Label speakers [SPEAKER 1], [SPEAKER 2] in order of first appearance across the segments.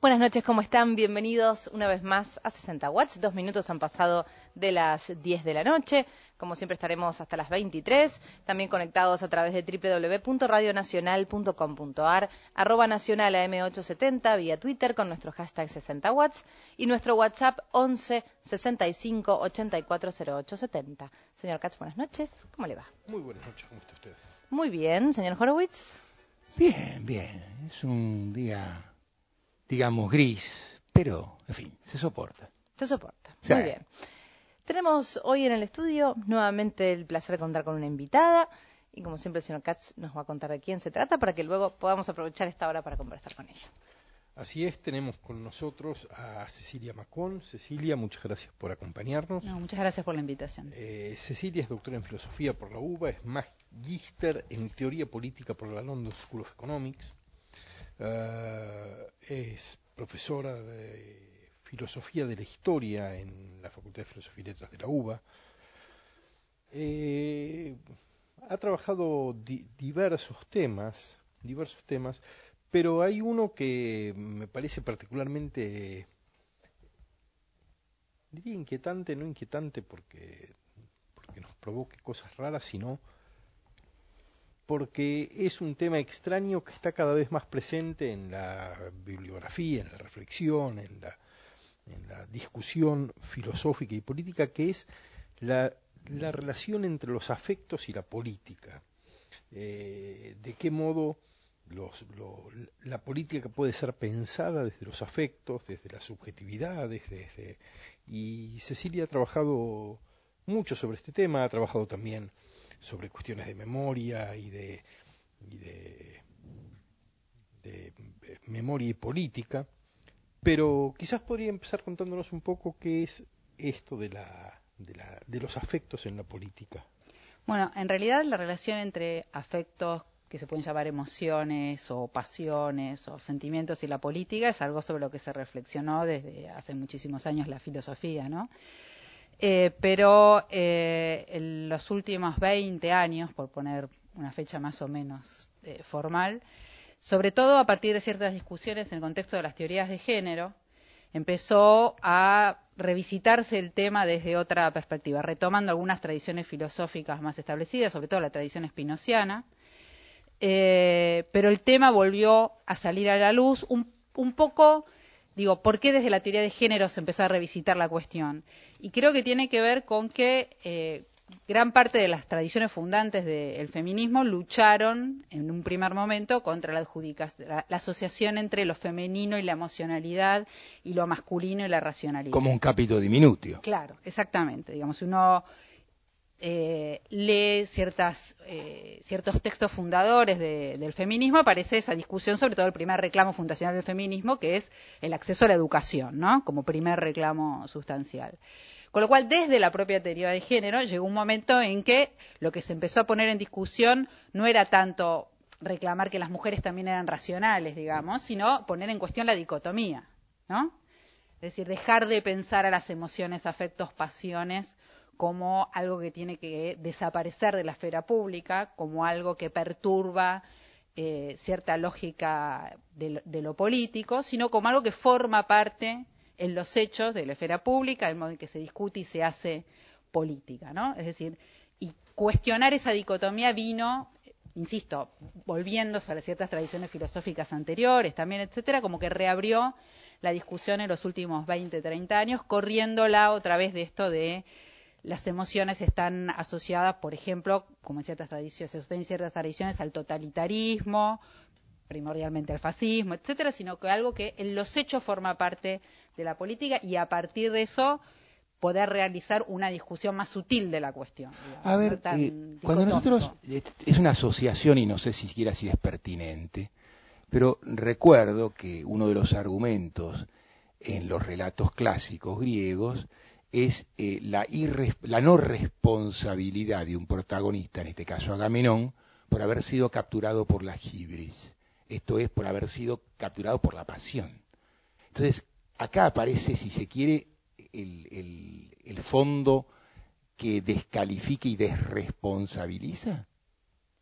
[SPEAKER 1] Buenas noches, ¿cómo están? Bienvenidos una vez más a 60 Watts. 2 minutos han pasado de las 10 de la noche. Como siempre estaremos hasta las 23. También conectados a través de www.radionacional.com.ar, @nacional AM870, vía Twitter con nuestro hashtag 60 Watts y nuestro WhatsApp 11 65 84 08 70. Señor Katz, buenas noches. ¿Cómo le va?
[SPEAKER 2] Muy buenas noches, ¿cómo está usted?
[SPEAKER 1] Muy bien, señor Horowitz.
[SPEAKER 3] Bien, bien. Es un día, digamos, gris, pero, en fin, se soporta.
[SPEAKER 1] Se soporta.
[SPEAKER 3] Sí.
[SPEAKER 1] Muy bien. Tenemos hoy en el estudio nuevamente el placer de contar con una invitada y como siempre el señor Katz nos va a contar de quién se trata para que luego podamos aprovechar esta hora para conversar con ella.
[SPEAKER 2] Así es, tenemos con nosotros a Cecilia Macón. Cecilia, muchas gracias por acompañarnos.
[SPEAKER 4] No, muchas gracias por la invitación.
[SPEAKER 2] Cecilia es doctora en filosofía por la UBA, es magíster en teoría política por la London School of Economics, es profesora de filosofía de la historia en la Facultad de Filosofía y Letras de la UBA. Ha trabajado diversos temas, pero hay uno que me parece particularmente, diría inquietante, no inquietante porque nos provoque cosas raras, sino porque es un tema extraño que está cada vez más presente en la bibliografía, en la reflexión, en la discusión filosófica y política, que es la relación entre los afectos y la política. De qué modo la política puede ser pensada desde los afectos, desde las subjetividades, y Cecilia ha trabajado mucho sobre este tema, ha trabajado también sobre cuestiones de memoria y de memoria y política, pero quizás podría empezar contándonos un poco qué es esto de los afectos en la política.
[SPEAKER 4] Bueno, en realidad la relación entre afectos, que se pueden llamar emociones o pasiones o sentimientos, y la política es algo sobre lo que se reflexionó desde hace muchísimos años la filosofía, ¿no? Pero en los últimos 20 años, por poner una fecha más o menos formal, sobre todo a partir de ciertas discusiones en el contexto de las teorías de género, empezó a revisitarse el tema desde otra perspectiva, retomando algunas tradiciones filosóficas más establecidas, sobre todo la tradición espinociana, pero el tema volvió a salir a la luz un poco, digo, ¿por qué desde la teoría de género se empezó a revisitar la cuestión? Y creo que tiene que ver con que gran parte de las tradiciones fundantes del feminismo lucharon en un primer momento contra la asociación entre lo femenino y la emocionalidad y lo masculino y la racionalidad.
[SPEAKER 3] Como un capítulo diminutio.
[SPEAKER 4] Claro, exactamente. Digamos, uno lee ciertos textos fundadores del feminismo, aparece esa discusión, sobre todo el primer reclamo fundacional del feminismo, que es el acceso a la educación, ¿no? Como primer reclamo sustancial. Con lo cual, desde la propia teoría de género, llegó un momento en que lo que se empezó a poner en discusión no era tanto reclamar que las mujeres también eran racionales, digamos, sino poner en cuestión la dicotomía, ¿no? Es decir, dejar de pensar a las emociones, afectos, pasiones como algo que tiene que desaparecer de la esfera pública, como algo que perturba cierta lógica de lo político, sino como algo que forma parte en los hechos de la esfera pública, el modo en que se discute y se hace política, ¿no? Es decir, y cuestionar esa dicotomía vino, insisto, volviendo sobre ciertas tradiciones filosóficas anteriores también, etcétera, como que reabrió la discusión en los últimos 20, 30 años, corriéndola otra vez de esto de las emociones están asociadas, por ejemplo, como en ciertas tradiciones, se sostienen ciertas tradiciones, al totalitarismo, primordialmente al fascismo, etcétera, sino que algo que en los hechos forma parte de la política y a partir de eso poder realizar una discusión más sutil de la cuestión. Digamos,
[SPEAKER 3] A ver, cuando nosotros, es una asociación y no sé siquiera si es pertinente, pero recuerdo que uno de los argumentos en los relatos clásicos griegos es la no responsabilidad de un protagonista, en este caso Agamenón, por haber sido capturado por la hibris. Esto es, por haber sido capturado por la pasión. Entonces, acá aparece, si se quiere, el fondo que descalifica y desresponsabiliza.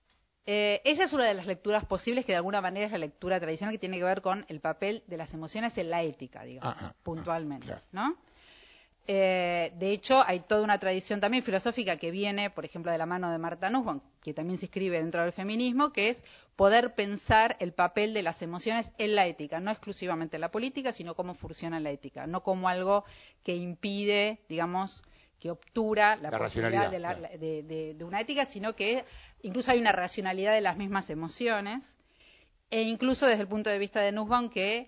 [SPEAKER 4] Esa es una de las lecturas posibles, que de alguna manera es la lectura tradicional, que tiene que ver con el papel de las emociones en la ética, digamos, puntualmente, claro. ¿No? De hecho, hay toda una tradición también filosófica que viene, por ejemplo, de la mano de Martha Nussbaum, que también se inscribe dentro del feminismo, que es poder pensar el papel de las emociones en la ética, no exclusivamente en la política, sino cómo funciona la ética, no como algo que impide, digamos, que obtura la posibilidad de una ética, sino que incluso hay una racionalidad de las mismas emociones, e incluso desde el punto de vista de Nussbaum que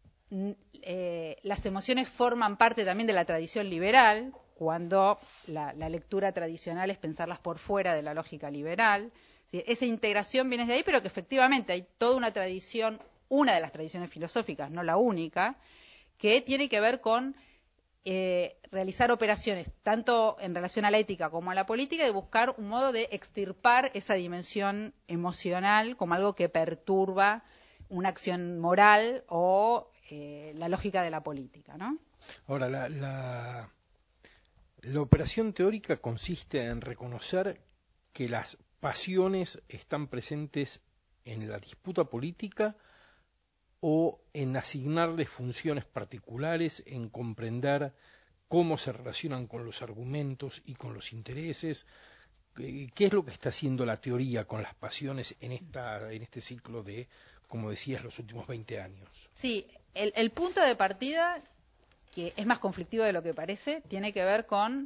[SPEAKER 4] las emociones forman parte también de la tradición liberal, cuando la lectura tradicional es pensarlas por fuera de la lógica liberal. ¿Sí? Esa integración viene de ahí, pero que efectivamente hay toda una tradición, una de las tradiciones filosóficas, no la única, que tiene que ver con realizar operaciones, tanto en relación a la ética como a la política, de buscar un modo de extirpar esa dimensión emocional como algo que perturba una acción moral o la lógica de la política, ¿no?
[SPEAKER 2] Ahora, la operación teórica consiste en reconocer que las pasiones están presentes en la disputa política o en asignarles funciones particulares, en comprender cómo se relacionan con los argumentos y con los intereses. ¿Qué es lo que está haciendo la teoría con las pasiones en este ciclo de, como decías, los últimos 20 años?
[SPEAKER 4] Sí, el punto de partida, que es más conflictivo de lo que parece, tiene que ver con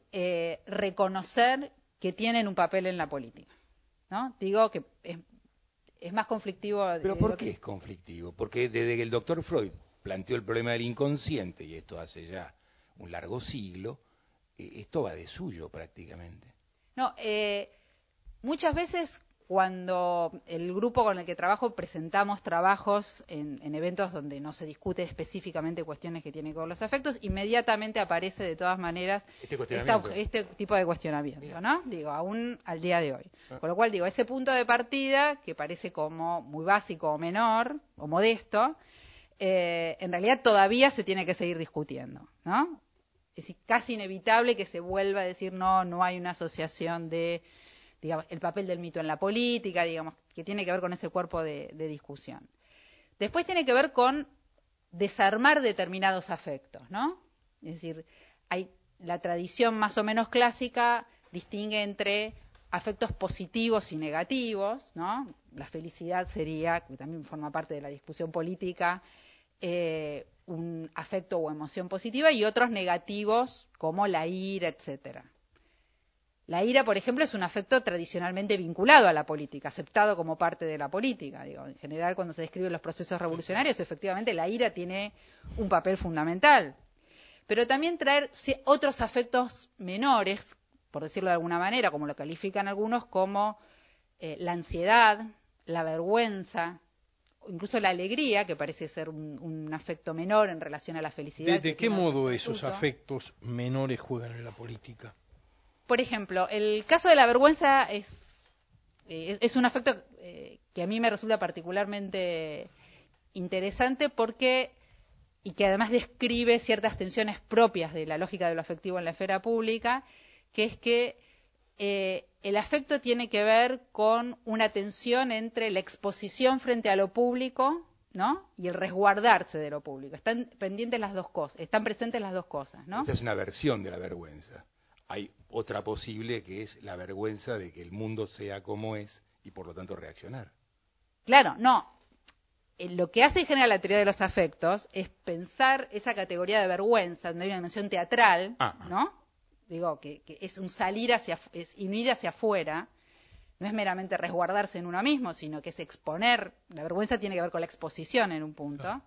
[SPEAKER 4] reconocer que tienen un papel en la política, ¿no? Digo que es más conflictivo.
[SPEAKER 3] ¿Pero por qué es conflictivo? Porque desde que el doctor Freud planteó el problema del inconsciente, y esto hace ya un largo siglo, esto va de suyo prácticamente.
[SPEAKER 4] No, muchas veces cuando el grupo con el que trabajo presentamos trabajos en eventos donde no se discute específicamente cuestiones que tienen con los afectos, inmediatamente aparece de todas maneras este tipo de cuestionamiento, ¿no? Digo, aún al día de hoy. Con lo cual, digo, ese punto de partida, que parece como muy básico o menor o modesto, en realidad todavía se tiene que seguir discutiendo, ¿no? Es decir, casi inevitable que se vuelva a decir no hay una asociación de, digamos, el papel del mito en la política, digamos, que tiene que ver con ese cuerpo de discusión. Después tiene que ver con desarmar determinados afectos, ¿no? Es decir, la tradición más o menos clásica distingue entre afectos positivos y negativos, ¿no? La felicidad sería, que también forma parte de la discusión política, un afecto o emoción positiva, y otros negativos como la ira, etcétera. La ira, por ejemplo, es un afecto tradicionalmente vinculado a la política, aceptado como parte de la política. Digo, en general, cuando se describen los procesos revolucionarios, efectivamente la ira tiene un papel fundamental. Pero también traer otros afectos menores, por decirlo de alguna manera, como lo califican algunos, como la ansiedad, la vergüenza, incluso la alegría, que parece ser un afecto menor en relación a la felicidad.
[SPEAKER 2] ¿De qué modo esos afectos menores juegan en la política?
[SPEAKER 4] Por ejemplo, el caso de la vergüenza es un afecto que a mí me resulta particularmente interesante y que además describe ciertas tensiones propias de la lógica de lo afectivo en la esfera pública, que es que el afecto tiene que ver con una tensión entre la exposición frente a lo público, ¿no? Y el resguardarse de lo público. Están presentes las dos cosas, ¿no?
[SPEAKER 3] Esa es una versión de la vergüenza. Hay otra posible, que es la vergüenza de que el mundo sea como es y por lo tanto reaccionar.
[SPEAKER 4] Claro, no. Lo que hace en general la teoría de los afectos es pensar esa categoría de vergüenza, donde hay una dimensión teatral, ¿no? Digo, que es un salir es ir hacia afuera, no es meramente resguardarse en uno mismo, sino que es exponer. La vergüenza tiene que ver con la exposición en un punto. Claro.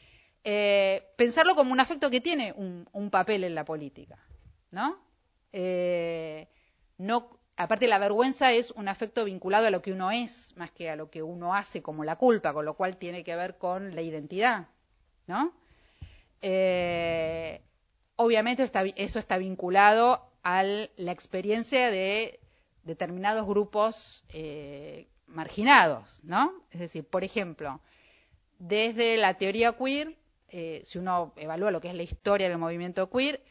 [SPEAKER 4] Pensarlo como un afecto que tiene un papel en la política, ¿no? Aparte, la vergüenza es un afecto vinculado a lo que uno es, más que a lo que uno hace, como la culpa, con lo cual tiene que ver con la identidad, ¿no? Obviamente eso está vinculado a la experiencia de determinados grupos marginados, ¿no? Es decir, por ejemplo, desde la teoría queer, si uno evalúa lo que es la historia del movimiento queer,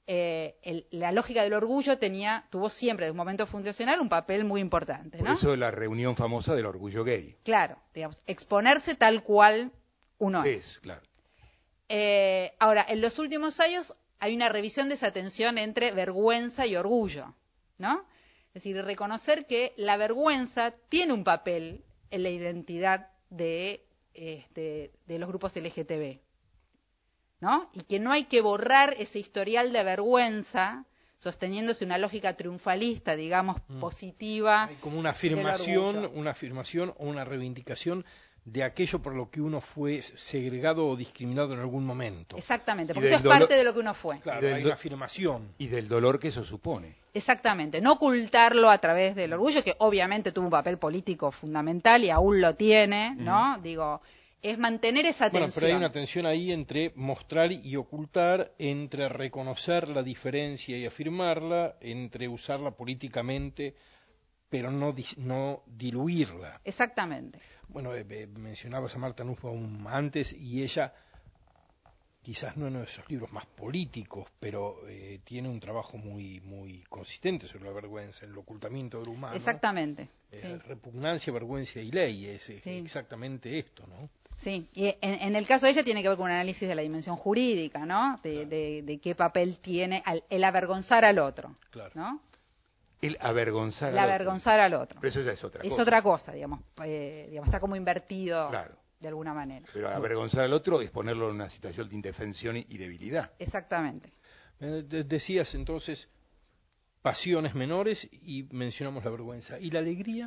[SPEAKER 4] la lógica del orgullo tuvo siempre, desde un momento fundacional, un papel muy importante, ¿no?
[SPEAKER 3] Por eso la reunión famosa del orgullo gay.
[SPEAKER 4] Claro, digamos, exponerse tal cual uno es.
[SPEAKER 3] Claro.
[SPEAKER 4] Ahora, en los últimos años hay una revisión de esa tensión entre vergüenza y orgullo, ¿no? Es decir, reconocer que la vergüenza tiene un papel en la identidad de los grupos LGTB, ¿no? Y que no hay que borrar ese historial de vergüenza sosteniéndose una lógica triunfalista, digamos, positiva.
[SPEAKER 2] Hay como una afirmación o una reivindicación de aquello por lo que uno fue segregado o discriminado en algún momento.
[SPEAKER 4] Exactamente, porque eso es parte de lo que uno fue.
[SPEAKER 2] Claro, hay una afirmación.
[SPEAKER 3] Y del dolor que eso supone.
[SPEAKER 4] Exactamente, no ocultarlo a través del orgullo, que obviamente tuvo un papel político fundamental y aún lo tiene, ¿no? Digo, es mantener esa tensión.
[SPEAKER 2] Bueno, pero hay una tensión ahí entre mostrar y ocultar, entre reconocer la diferencia y afirmarla, entre usarla políticamente, pero no diluirla.
[SPEAKER 4] Exactamente.
[SPEAKER 2] Bueno, mencionabas a Marta Nussbaum antes y ella, quizás no en uno de esos libros más políticos, pero tiene un trabajo muy consistente sobre la vergüenza, el ocultamiento del humano.
[SPEAKER 4] Exactamente. Sí.
[SPEAKER 2] Repugnancia, vergüenza y ley, es exactamente esto, ¿no?
[SPEAKER 4] Sí, y en el caso de ella tiene que ver con un análisis de la dimensión jurídica, ¿no? De qué papel tiene el avergonzar al otro,
[SPEAKER 2] claro.
[SPEAKER 4] ¿no?
[SPEAKER 3] El avergonzar
[SPEAKER 4] al otro.
[SPEAKER 3] Pero eso ya es otra cosa.
[SPEAKER 4] Es otra cosa, digamos, está como invertido de alguna manera.
[SPEAKER 3] Pero avergonzar al otro es ponerlo en una situación de indefensión y debilidad.
[SPEAKER 4] Exactamente.
[SPEAKER 2] Decías entonces pasiones menores y mencionamos la vergüenza. ¿Y la alegría?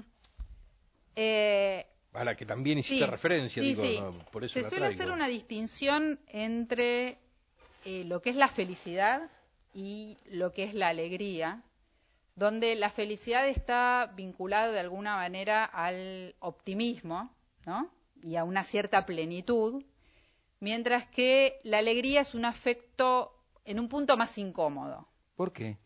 [SPEAKER 2] A la que también hiciste referencia, no, por eso
[SPEAKER 4] se suele hacer una distinción entre lo que es la felicidad y lo que es la alegría, donde la felicidad está vinculada de alguna manera al optimismo, ¿no? Y a una cierta plenitud, mientras que la alegría es un afecto en un punto más incómodo.
[SPEAKER 3] ¿Por qué?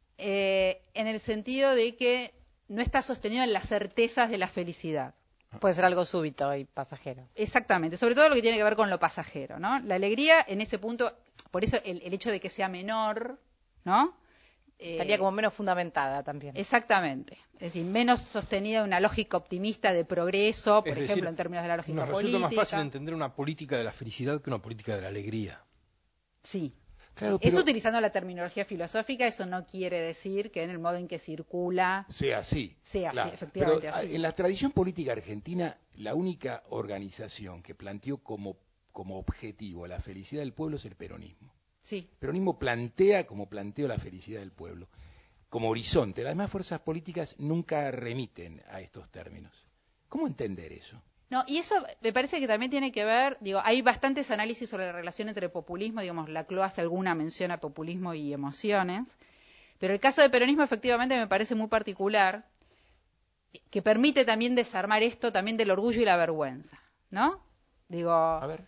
[SPEAKER 4] En el sentido de que no está sostenido en las certezas de la felicidad.
[SPEAKER 1] Puede ser algo súbito y pasajero.
[SPEAKER 4] Exactamente, sobre todo lo que tiene que ver con lo pasajero, ¿no? La alegría en ese punto, por eso el hecho de que sea menor, ¿no?
[SPEAKER 1] Estaría como menos fundamentada también.
[SPEAKER 4] Exactamente, es decir, menos sostenida en una lógica optimista de progreso, por ejemplo, en términos de la lógica política.
[SPEAKER 2] Nos resulta más fácil entender una política de la felicidad que una política de la alegría.
[SPEAKER 4] Sí.
[SPEAKER 3] Claro,
[SPEAKER 4] eso utilizando la terminología filosófica, eso no quiere decir que en el modo en que circula
[SPEAKER 3] sea así,
[SPEAKER 4] efectivamente
[SPEAKER 3] pero
[SPEAKER 4] así.
[SPEAKER 3] En la tradición política argentina, la única organización que planteó como objetivo la felicidad del pueblo es el peronismo.
[SPEAKER 4] Sí.
[SPEAKER 3] El peronismo plantea como planteo la felicidad del pueblo, como horizonte. Las demás fuerzas políticas nunca remiten a estos términos. ¿Cómo entender eso?
[SPEAKER 4] No, y eso me parece que también tiene que ver, hay bastantes análisis sobre la relación entre populismo, Laclau hace alguna mención a populismo y emociones, pero el caso del peronismo efectivamente me parece muy particular, que permite también desarmar esto también del orgullo y la vergüenza, ¿no?
[SPEAKER 3] A ver.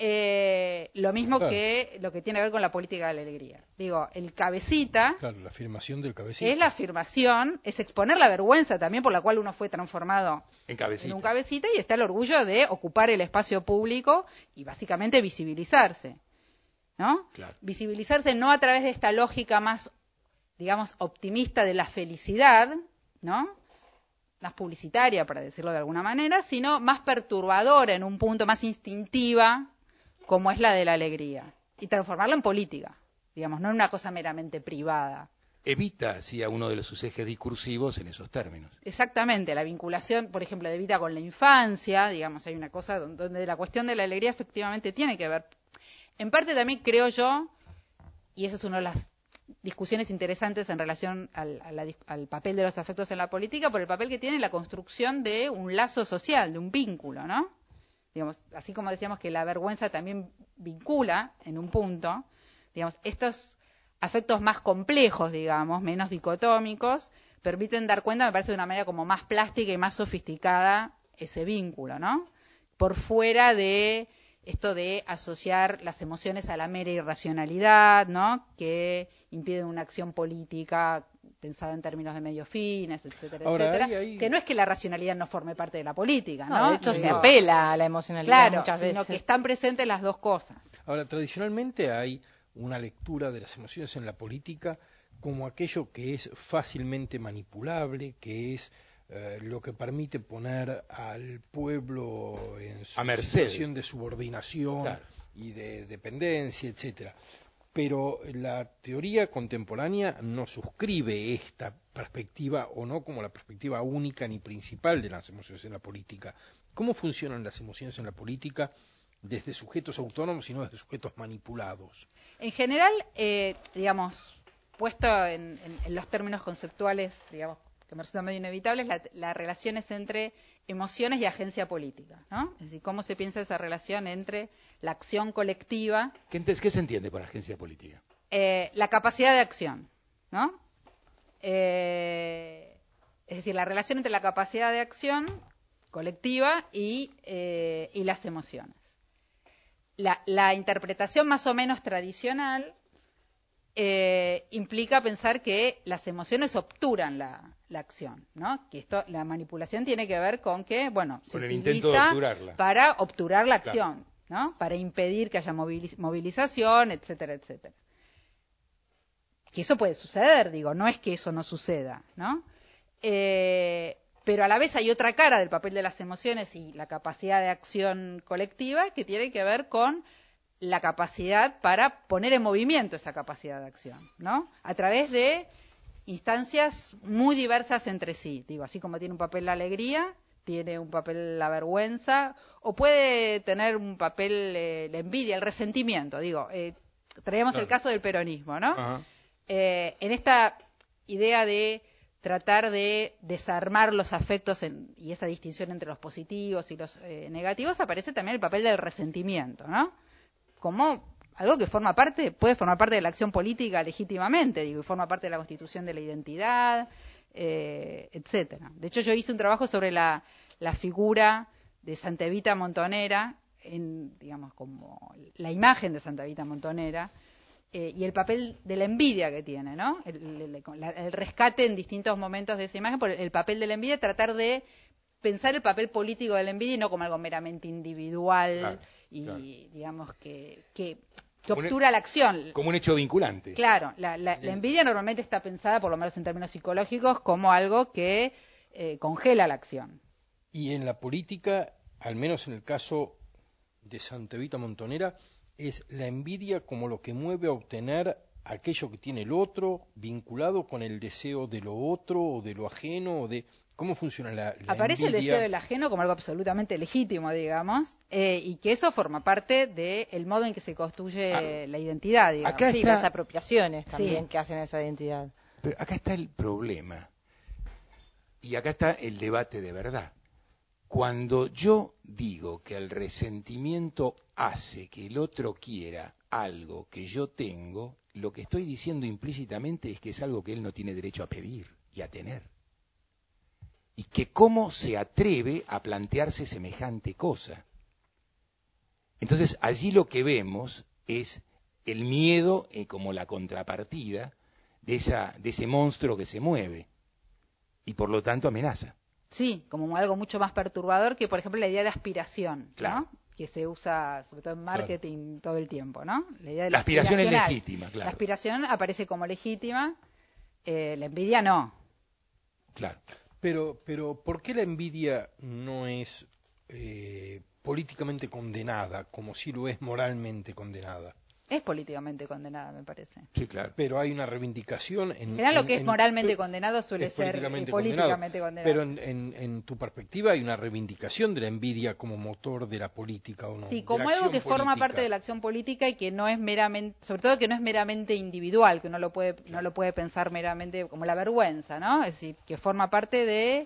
[SPEAKER 4] Lo mismo que lo que tiene que ver con la política de la alegría. El cabecita...
[SPEAKER 2] Claro, la afirmación del cabecita.
[SPEAKER 4] Es la afirmación, es exponer la vergüenza también por la cual uno fue transformado en un cabecita, y está el orgullo de ocupar el espacio público y básicamente visibilizarse, ¿no?
[SPEAKER 3] Claro.
[SPEAKER 4] Visibilizarse no a través de esta lógica más, optimista de la felicidad, ¿no? Más publicitaria, para decirlo de alguna manera, sino más perturbadora en un punto, más instintiva, como es la de la alegría, y transformarla en política, no en una cosa meramente privada.
[SPEAKER 3] Evita, así, a uno de sus ejes discursivos en esos términos.
[SPEAKER 4] Exactamente, la vinculación, por ejemplo, de Evita con la infancia, hay una cosa donde la cuestión de la alegría efectivamente tiene que ver. En parte también creo yo, y eso es una de las discusiones interesantes en relación al papel de los afectos en la política, por el papel que tiene la construcción de un lazo social, de un vínculo, ¿no? Así como decíamos que la vergüenza también vincula en un punto, estos afectos más complejos, menos dicotómicos, permiten dar cuenta, me parece, de una manera como más plástica y más sofisticada ese vínculo, ¿no? Por fuera de esto de asociar las emociones a la mera irracionalidad, ¿no? Que impiden una acción política pensada en términos de medios fines, etcétera, etcétera. Que no es que la racionalidad no forme parte de la política, ¿no?
[SPEAKER 1] De hecho, se apela a la emocionalidad muchas veces.
[SPEAKER 4] Sino que están presentes las dos cosas.
[SPEAKER 2] Ahora, tradicionalmente hay una lectura de las emociones en la política como aquello que es fácilmente manipulable, que es lo que permite poner al pueblo en su situación de subordinación, claro, y de dependencia, etcétera. Pero la teoría contemporánea no suscribe esta perspectiva, o no como la perspectiva única ni principal de las emociones en la política. ¿Cómo funcionan las emociones en la política desde sujetos autónomos y no desde sujetos manipulados?
[SPEAKER 4] En general, digamos, puesto en los términos conceptuales, digamos, que me resultan medio inevitables, la relación es entre emociones y agencia política, ¿no? Es decir, cómo se piensa esa relación entre la acción colectiva.
[SPEAKER 3] ¿Qué se entiende por agencia política?
[SPEAKER 4] La capacidad de acción, ¿no? Es decir, la relación entre la capacidad de acción colectiva y las emociones. La interpretación más o menos tradicional implica pensar que las emociones obturan la acción, ¿no? Que la manipulación tiene que ver con que, bueno, se utiliza para obturar la acción, claro, ¿no? Para impedir que haya movilización, etcétera, etcétera. Que eso puede suceder, digo, no es que eso no suceda, ¿no? Pero a la vez hay otra cara del papel de las emociones y la capacidad de acción colectiva que tiene que ver con la capacidad para poner en movimiento esa capacidad de acción, ¿no? A través de instancias muy diversas entre sí. Digo, así como tiene un papel la alegría, tiene un papel la vergüenza, o puede tener un papel la envidia, el resentimiento. Digo, traemos el caso del peronismo, ¿no? En esta idea de tratar de desarmar los afectos y esa distinción entre los positivos y los negativos, aparece también el papel del resentimiento, ¿no? Como algo que puede formar parte de la acción política legítimamente, digo, y forma parte de la constitución de la identidad, etcétera. De hecho, yo hice un trabajo sobre la figura de Santa Evita Montonera, digamos, como la imagen de Santa Evita Montonera, y el papel de la envidia que tiene, ¿no? El rescate en distintos momentos de esa imagen por el papel de la envidia, tratar de pensar el papel político de la envidia y no como algo meramente individual, claro, y claro, digamos que obtura la acción.
[SPEAKER 3] Como un hecho vinculante.
[SPEAKER 4] Claro, la envidia normalmente está pensada, por lo menos en términos psicológicos, como algo que congela la acción.
[SPEAKER 2] Y en la política, al menos en el caso de Santa Evita Montonera, es la envidia como lo que mueve a obtener aquello que tiene el otro, vinculado con el deseo de lo otro o de lo ajeno, o de cómo funciona la
[SPEAKER 4] Aparece
[SPEAKER 2] envidia.
[SPEAKER 4] El deseo del ajeno como algo absolutamente legítimo, digamos, y que eso forma parte del modo en que se construye la identidad, digamos.
[SPEAKER 1] Acá sí, las apropiaciones también que hacen esa identidad.
[SPEAKER 3] Pero acá está el problema, y acá está el debate de verdad. Cuando yo digo que el resentimiento hace que el otro quiera algo que yo tengo, lo que estoy diciendo implícitamente es que es algo que él no tiene derecho a pedir y a tener. Y que cómo se atreve a plantearse semejante cosa. Entonces, allí lo que vemos es el miedo como la contrapartida de ese monstruo que se mueve y por lo tanto amenaza.
[SPEAKER 4] Sí, como algo mucho más perturbador que, por ejemplo, la idea de aspiración,
[SPEAKER 3] claro,
[SPEAKER 4] ¿no? Que se usa sobre todo en marketing, claro, todo el tiempo, ¿no? La idea de
[SPEAKER 3] la aspiración es legítima, claro.
[SPEAKER 4] La aspiración aparece como legítima, la envidia no.
[SPEAKER 3] Claro.
[SPEAKER 2] Pero, ¿por qué la envidia no es políticamente condenada, como si lo es moralmente condenada?
[SPEAKER 4] Es políticamente condenada, me parece.
[SPEAKER 2] Sí, claro. Pero hay una reivindicación en
[SPEAKER 4] general, lo que es moralmente condenado suele ser políticamente condenado.
[SPEAKER 2] Pero en tu perspectiva hay una reivindicación de la envidia como motor de la política, ¿o no?
[SPEAKER 4] Sí, como algo que forma parte de la acción política y que no es meramente, sobre todo que no es meramente individual, que no lo puede pensar meramente como la vergüenza, ¿no? Es decir, que forma parte de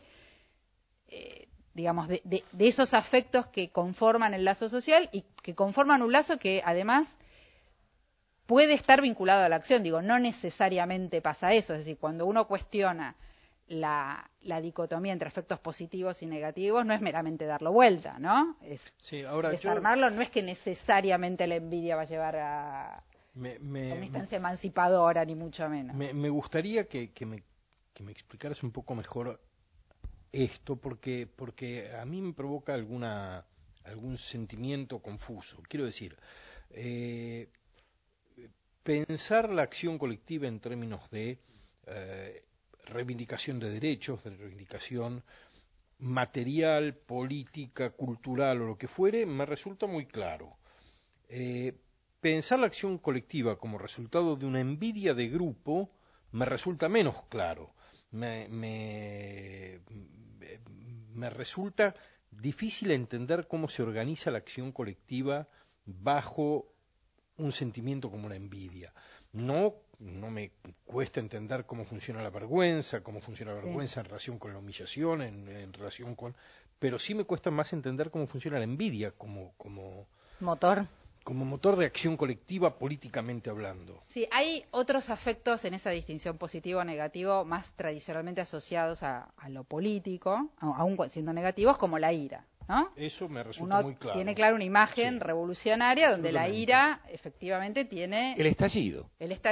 [SPEAKER 4] digamos, de esos afectos que conforman el lazo social y que conforman un lazo que además puede estar vinculado a la acción. Digo, no necesariamente pasa eso. Es decir, cuando uno cuestiona la dicotomía entre efectos positivos y negativos, no es meramente darlo vuelta, ¿no? Desarmarlo no es que necesariamente la envidia va a llevar a una instancia emancipadora, ni mucho menos.
[SPEAKER 2] Me gustaría que me explicaras un poco mejor esto, porque a mí me provoca algún sentimiento confuso. Quiero decir, pensar la acción colectiva en términos de reivindicación de derechos, de reivindicación material, política, cultural o lo que fuere, me resulta muy claro. Pensar la acción colectiva como resultado de una envidia de grupo me resulta menos claro. Me resulta difícil entender cómo se organiza la acción colectiva bajo un sentimiento como la envidia. No me cuesta entender cómo funciona la vergüenza en relación con la humillación, en relación con... Pero sí me cuesta más entender cómo funciona la envidia como motor de acción colectiva políticamente hablando.
[SPEAKER 4] Sí, hay otros afectos en esa distinción positivo o negativo más tradicionalmente asociados a lo político, aún siendo negativos, como la ira, ¿no?
[SPEAKER 2] Eso me resulta muy claro.
[SPEAKER 4] Tiene claro una imagen revolucionaria donde la ira efectivamente tiene...
[SPEAKER 3] El estallido.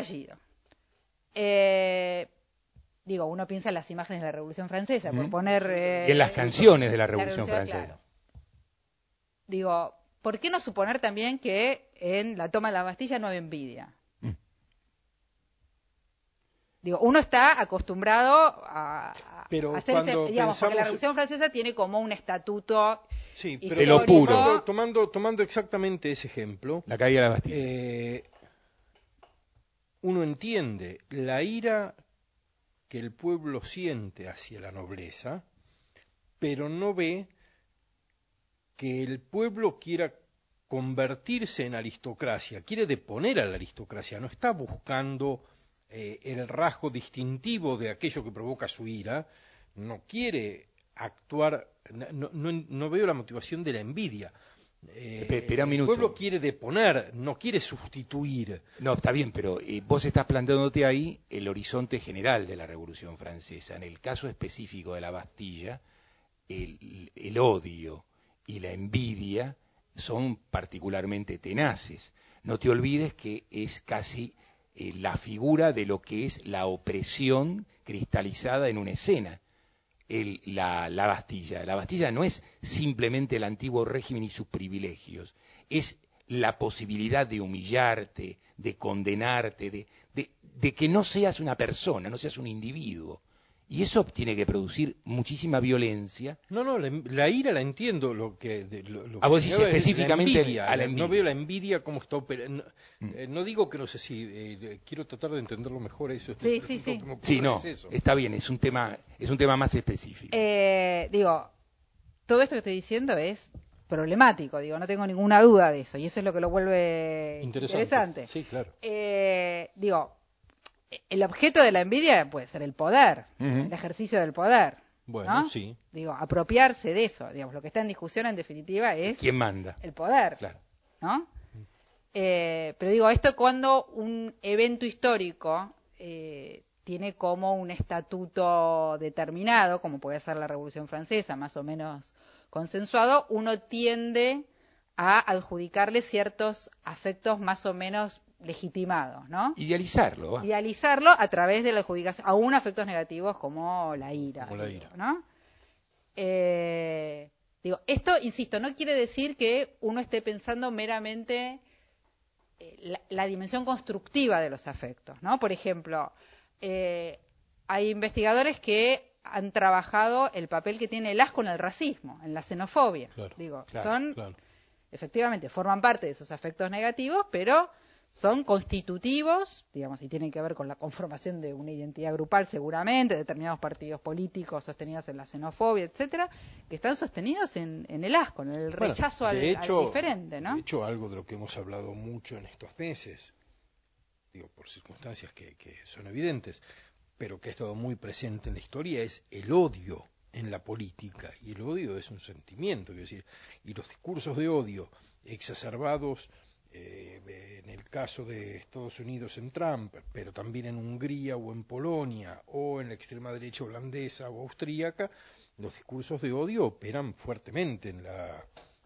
[SPEAKER 4] Uno piensa en las imágenes de la Revolución Francesa, por poner...
[SPEAKER 3] y en las canciones de la Revolución Francesa.
[SPEAKER 4] Claro. ¿Por qué no suponer también que en la toma de la Bastilla no había envidia? Uno está acostumbrado a hacer porque la Revolución Francesa tiene como un estatuto
[SPEAKER 3] pero puro.
[SPEAKER 2] Tomando exactamente ese ejemplo,
[SPEAKER 3] la caída de la Bastilla.
[SPEAKER 2] Uno entiende la ira que el pueblo siente hacia la nobleza, pero no ve que el pueblo quiera convertirse en aristocracia, quiere deponer a la aristocracia, no está buscando el rasgo distintivo de aquello que provoca su ira, no quiere actuar, no veo la motivación de la envidia.
[SPEAKER 3] Espera un minuto.
[SPEAKER 2] El pueblo quiere deponer, no quiere sustituir.
[SPEAKER 3] No, está bien, pero vos estás planteándote ahí el horizonte general de la Revolución Francesa. En el caso específico de la Bastilla, el odio y la envidia son particularmente tenaces. No te olvides que es casi la figura de lo que es la opresión cristalizada en una escena. La Bastilla. La Bastilla no es simplemente el antiguo régimen y sus privilegios, es la posibilidad de humillarte, de condenarte, de que no seas una persona, no seas un individuo. Y eso tiene que producir muchísima violencia.
[SPEAKER 2] No, la ira la entiendo, lo que
[SPEAKER 3] vos dices específicamente
[SPEAKER 2] a la envidia. No veo la envidia como está operando. No digo que no sé si quiero tratar de entenderlo mejor eso.
[SPEAKER 3] Sí, no, está bien, es un tema más específico.
[SPEAKER 4] Todo esto que estoy diciendo es problemático, no tengo ninguna duda de eso, y eso es lo que lo vuelve interesante.
[SPEAKER 2] Sí, claro.
[SPEAKER 4] El objeto de la envidia puede ser el poder, el ejercicio del poder.
[SPEAKER 2] Bueno,
[SPEAKER 4] ¿no?
[SPEAKER 2] sí.
[SPEAKER 4] Apropiarse de eso. Lo que está en discusión en definitiva es...
[SPEAKER 3] ¿Quién manda?
[SPEAKER 4] El poder.
[SPEAKER 3] Claro.
[SPEAKER 4] ¿No? Pero esto cuando un evento histórico tiene como un estatuto determinado, como puede ser la Revolución Francesa, más o menos consensuado, uno tiende a adjudicarle ciertos afectos más o menos legitimados, ¿no?
[SPEAKER 3] Idealizarlo
[SPEAKER 4] a través de la adjudicación, aún afectos negativos como la ira. ¿No? Esto, insisto, no quiere decir que uno esté pensando meramente la dimensión constructiva de los afectos, ¿no? Por ejemplo, hay investigadores que han trabajado el papel que tiene el asco en el racismo, en la xenofobia. Efectivamente, forman parte de esos afectos negativos, pero son constitutivos, y tienen que ver con la conformación de una identidad grupal seguramente, determinados partidos políticos sostenidos en la xenofobia, etcétera, que están sostenidos en el asco, en el rechazo al diferente, ¿no?
[SPEAKER 2] De hecho, algo de lo que hemos hablado mucho en estos meses, por circunstancias que son evidentes, pero que ha estado muy presente en la historia, es el odio en la política, y el odio es un sentimiento, y los discursos de odio exacerbados en el caso de Estados Unidos en Trump, pero también en Hungría o en Polonia o en la extrema derecha holandesa o austríaca, los discursos de odio operan fuertemente en la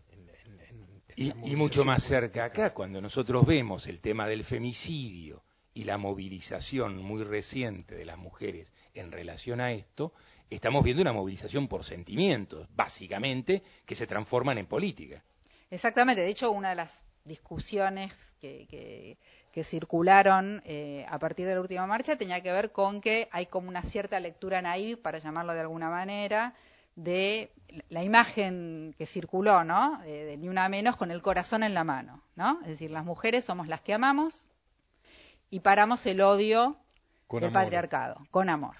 [SPEAKER 3] y mucho más cerca acá, cuando nosotros vemos el tema del femicidio y la movilización muy reciente de las mujeres en relación a esto, estamos viendo una movilización por sentimientos, básicamente, que se transforman en política.
[SPEAKER 4] Exactamente, de hecho una de las discusiones que circularon a partir de la última marcha tenía que ver con que hay como una cierta lectura naive, para llamarlo de alguna manera, de la imagen que circuló, ¿no? De Ni Una Menos con el corazón en la mano, ¿no? Es decir, las mujeres somos las que amamos y paramos el odio del patriarcado, con amor.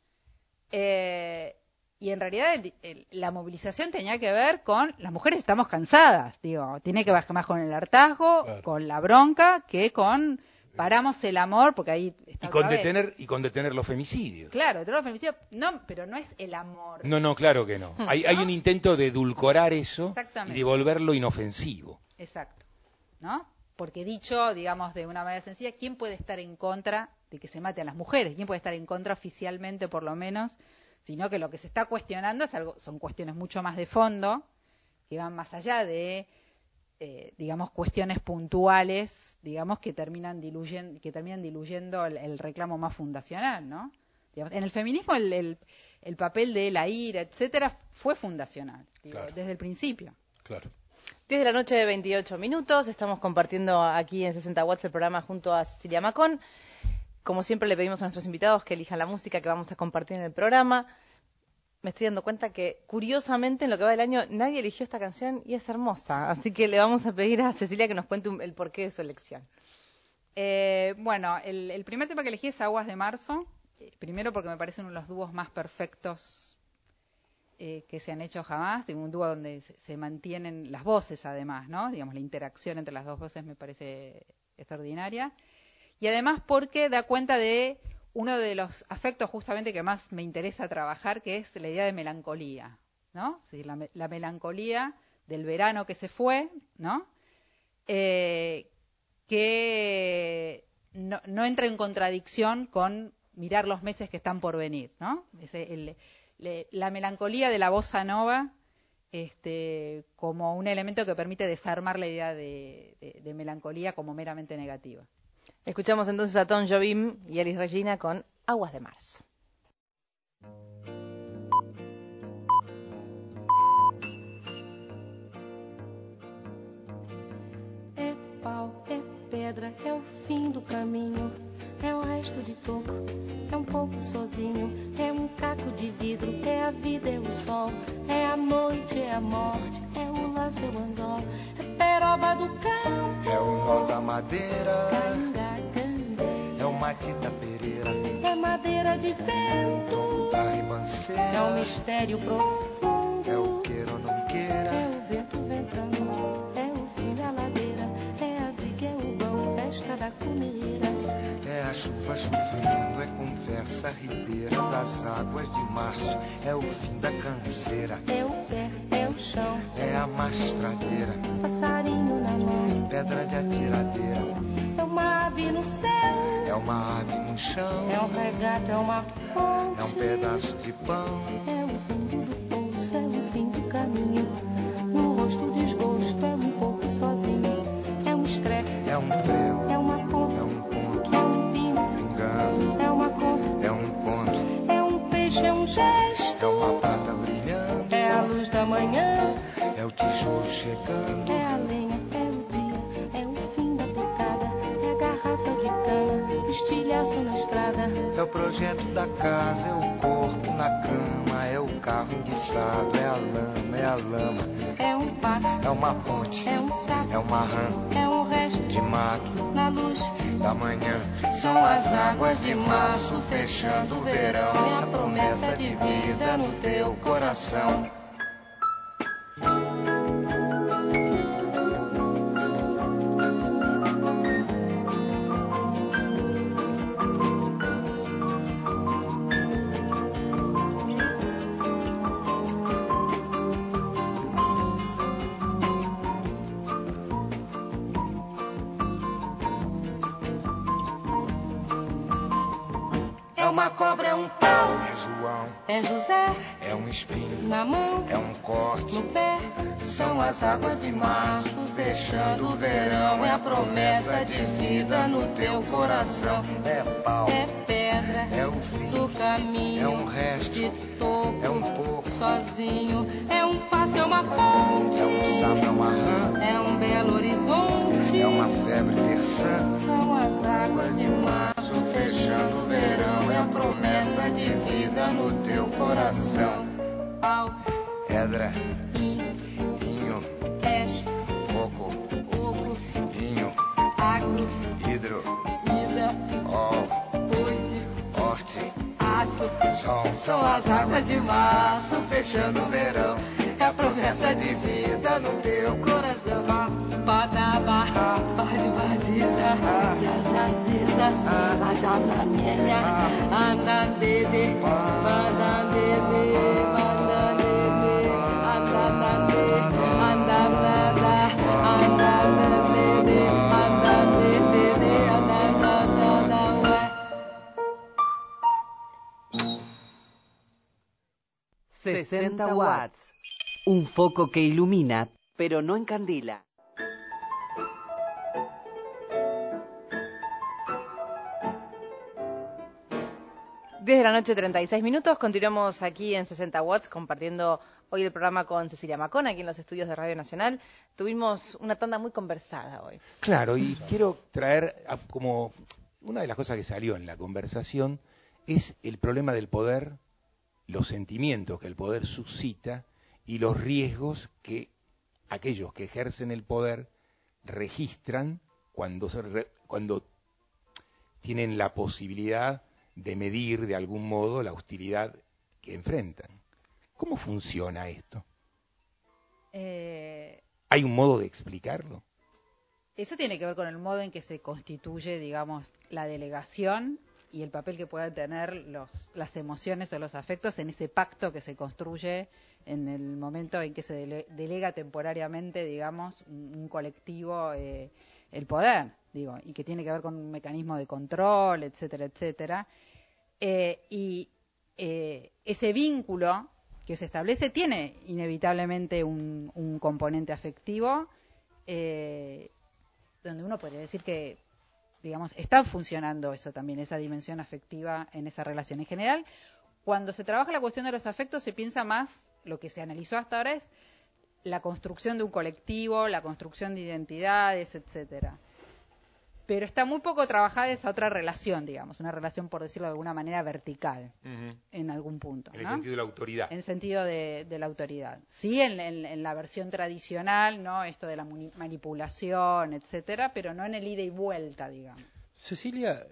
[SPEAKER 4] Y en realidad la movilización tenía que ver con las mujeres estamos cansadas, digo, tiene que ver más con el hartazgo, claro, con la bronca, que con paramos el amor, porque ahí está
[SPEAKER 3] y con detener los femicidios.
[SPEAKER 4] Claro, detener los femicidios, no, pero no es el amor.
[SPEAKER 3] No, claro que no. Hay un intento de edulcorar eso y de volverlo inofensivo.
[SPEAKER 4] Exacto, ¿no? Porque dicho, digamos, de una manera sencilla, ¿quién puede estar en contra de que se mate a las mujeres? ¿Quién puede estar en contra oficialmente, por lo menos? Sino que lo que se está cuestionando son cuestiones mucho más de fondo, que van más allá de, digamos, cuestiones puntuales, digamos, que terminan diluyendo el reclamo más fundacional, ¿no? Digamos, en el feminismo el papel de la ira, etcétera, fue fundacional, claro, desde el principio.
[SPEAKER 2] Claro.
[SPEAKER 1] 10 de la noche, 28 minutos. Estamos compartiendo aquí en 60 Watts el programa junto a Cecilia Macón. Como siempre le pedimos a nuestros invitados que elijan la música que vamos a compartir en el programa. Me estoy dando cuenta que, curiosamente, en lo que va del año, nadie eligió esta canción y es hermosa. Así que le vamos a pedir a Cecilia que nos cuente el porqué de su elección.
[SPEAKER 4] Bueno, el primer tema que elegí es Aguas de Marzo. Primero porque me parecen uno de los dúos más perfectos que se han hecho jamás. Un dúo donde se mantienen las voces, además, ¿no? Digamos, la interacción entre las dos voces me parece extraordinaria. Y además porque da cuenta de uno de los afectos justamente que más me interesa trabajar, que es la idea de melancolía, ¿no? Es decir, la melancolía del verano que se fue, ¿no? Que no entra en contradicción con mirar los meses que están por venir, ¿no? La melancolía de la bossa nova como un elemento que permite desarmar la idea de melancolía como meramente negativa.
[SPEAKER 1] Escuchamos entonces a Tom Jobim y Elis Regina con Aguas de Marzo.
[SPEAKER 5] É pau, é pedra, é o fim do caminho, é o resto de toco, é pouco sozinho, é caco de vidro, é a vida, é o sol, é a noite, é a morte, é o laço, é o anzol, é peroba do campo,
[SPEAKER 6] é o nó da madeira,
[SPEAKER 5] canga,
[SPEAKER 6] é o Matita Pereira,
[SPEAKER 5] é madeira de vento,
[SPEAKER 6] da ribanceira,
[SPEAKER 5] é um mistério profundo,
[SPEAKER 6] é o queira ou não queira,
[SPEAKER 5] é o vento ventando, é o fim da ladeira, é a viga, é o vão, festa da comida,
[SPEAKER 6] é a chuva chovendo, é conversa ribeira das águas de março, é o fim da canseira,
[SPEAKER 5] é o pé, é o chão,
[SPEAKER 6] é a mastradeira,
[SPEAKER 5] passarinho na mão,
[SPEAKER 6] pedra de atiradeira,
[SPEAKER 5] é uma ave no céu,
[SPEAKER 6] é uma ave no chão,
[SPEAKER 5] é um regato, é uma fonte,
[SPEAKER 6] é um pedaço de pão,
[SPEAKER 5] é o fundo do poço, é o fim do caminho, no rosto desgosto, é pouco sozinho, é um estrepe,
[SPEAKER 6] é um prego,
[SPEAKER 5] é uma ponta,
[SPEAKER 6] é um ponto,
[SPEAKER 5] é um pingo,
[SPEAKER 6] pingando,
[SPEAKER 5] é uma conta,
[SPEAKER 6] é um conto,
[SPEAKER 5] é um peixe, é um gesto,
[SPEAKER 6] é uma prata brilhando,
[SPEAKER 5] é a luz da manhã,
[SPEAKER 6] é o tijolo chegando,
[SPEAKER 5] é a lenha, é o dia, é o fim da picada, é a garrafa de cana, estilhaço na estrada,
[SPEAKER 6] é o projeto da casa, é o corpo na cama, é o carro enguiçado, é a lama,
[SPEAKER 5] é um passo,
[SPEAKER 6] é uma ponte,
[SPEAKER 5] é um sapo,
[SPEAKER 6] é uma rã
[SPEAKER 5] é um resto
[SPEAKER 6] de mato,
[SPEAKER 5] na luz
[SPEAKER 6] da manhã, são as águas de março fechando o verão, é a promessa de vida no teu coração.
[SPEAKER 5] é uma cobra, é um pau,
[SPEAKER 6] É João,
[SPEAKER 5] é José,
[SPEAKER 6] é um espinho,
[SPEAKER 5] na mão,
[SPEAKER 6] é um corte,
[SPEAKER 5] no pé,
[SPEAKER 6] são as águas de março fechando o verão, é a promessa de vida no teu coração. É pau,
[SPEAKER 5] é pedra,
[SPEAKER 6] é o fim,
[SPEAKER 5] do caminho,
[SPEAKER 6] é um resto,
[SPEAKER 5] de toco,
[SPEAKER 6] é um pouco,
[SPEAKER 5] sozinho, é um passo, é uma ponte,
[SPEAKER 6] é um sapo, é uma rã,
[SPEAKER 5] é um belo horizonte,
[SPEAKER 6] é uma febre terçã. São as águas de março fechando o verão, é a promessa de vida no teu coração.
[SPEAKER 5] Pau,
[SPEAKER 6] Pedra,
[SPEAKER 5] in,
[SPEAKER 6] vinho,
[SPEAKER 5] peixe,
[SPEAKER 6] fogo,
[SPEAKER 5] fogo,
[SPEAKER 6] vinho,
[SPEAKER 5] agro,
[SPEAKER 6] hidro,
[SPEAKER 5] ida,
[SPEAKER 6] ó,
[SPEAKER 5] oite,
[SPEAKER 6] horte,
[SPEAKER 5] aço.
[SPEAKER 6] sol. São as águas de março fechando o verão, é a promessa de vida no teu
[SPEAKER 5] Coração, badaba, badibadiza, zazaziza, azananenha, anandede, bandandede, bandandede, andandande, andandanda, andandandede, andandede, andandanda, ué.
[SPEAKER 7] 60 watts. Un foco que ilumina, pero no encandila.
[SPEAKER 1] Desde la noche 36 minutos, continuamos aquí en 60 watts compartiendo hoy el programa con Cecilia Macón, aquí en los estudios de Radio Nacional. Tuvimos una tanda muy conversada hoy.
[SPEAKER 3] Claro, y quiero traer como una de las cosas que salió en la conversación es el problema del poder, los sentimientos que el poder suscita y los riesgos que aquellos que ejercen el poder registran cuando tienen la posibilidad de medir de algún modo la hostilidad que enfrentan. ¿Cómo funciona esto? ¿Hay un modo de explicarlo?
[SPEAKER 4] Eso tiene que ver con el modo en que se constituye, digamos, la delegación y el papel que puedan tener las emociones o los afectos en ese pacto que se construye en el momento en que se delega temporariamente, digamos, un colectivo el poder, digo, y que tiene que ver con un mecanismo de control, etcétera, etcétera. Ese vínculo que se establece tiene inevitablemente un componente afectivo, donde uno podría decir que, digamos, está funcionando eso también, esa dimensión afectiva en esa relación. En general, cuando se trabaja la cuestión de los afectos, se piensa más, lo que se analizó hasta ahora es la construcción de un colectivo, la construcción de identidades, etcétera. Pero está muy poco trabajada esa otra relación, digamos, una relación, por decirlo de alguna manera, vertical, en algún punto.
[SPEAKER 3] En el
[SPEAKER 4] ¿no?
[SPEAKER 3] sentido de la autoridad.
[SPEAKER 4] En el sentido de la autoridad. Sí, en la versión tradicional, ¿no? Esto de la manipulación, etcétera, pero no en el ida y vuelta, digamos.
[SPEAKER 2] Cecilia,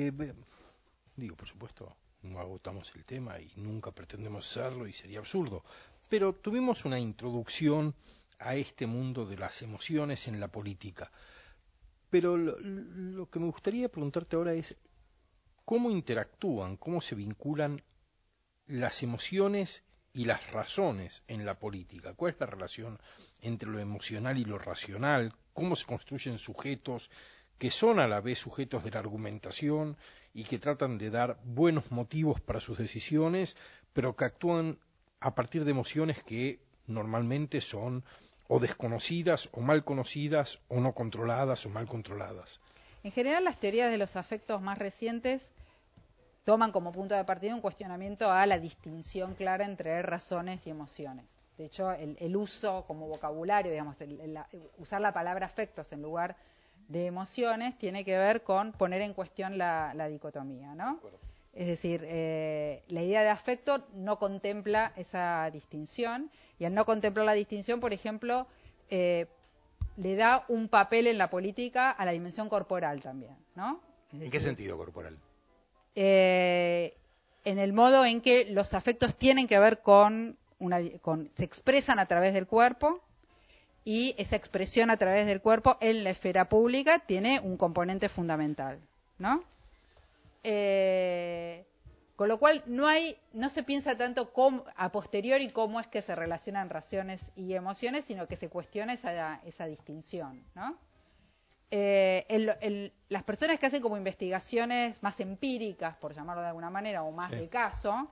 [SPEAKER 2] por supuesto, no agotamos el tema y nunca pretendemos hacerlo y sería absurdo, pero tuvimos una introducción a este mundo de las emociones en la política. Pero lo que me gustaría preguntarte ahora es cómo interactúan, cómo se vinculan las emociones y las razones en la política. ¿Cuál es la relación entre lo emocional y lo racional? ¿Cómo se construyen sujetos que son a la vez sujetos de la argumentación y que tratan de dar buenos motivos para sus decisiones, pero que actúan a partir de emociones que normalmente son o desconocidas, o mal conocidas, o no controladas, o mal controladas?
[SPEAKER 4] En general, las teorías de los afectos más recientes toman como punto de partida un cuestionamiento a la distinción clara entre razones y emociones. De hecho, el uso como vocabulario, digamos, usar la palabra afectos en lugar de emociones, tiene que ver con poner en cuestión la dicotomía, ¿no? Es decir, la idea de afecto no contempla esa distinción, y al no contemplar la distinción, por ejemplo, le da un papel en la política a la dimensión corporal también, ¿no?
[SPEAKER 3] ¿En qué sentido corporal?
[SPEAKER 4] En el modo en que los afectos tienen que ver se expresan a través del cuerpo, y esa expresión a través del cuerpo en la esfera pública tiene un componente fundamental, ¿no? Con lo cual no se piensa tanto a posteriori cómo es que se relacionan razones y emociones, sino que se cuestiona esa distinción, ¿no? Las personas que hacen como investigaciones más empíricas, por llamarlo de alguna manera, o más de caso,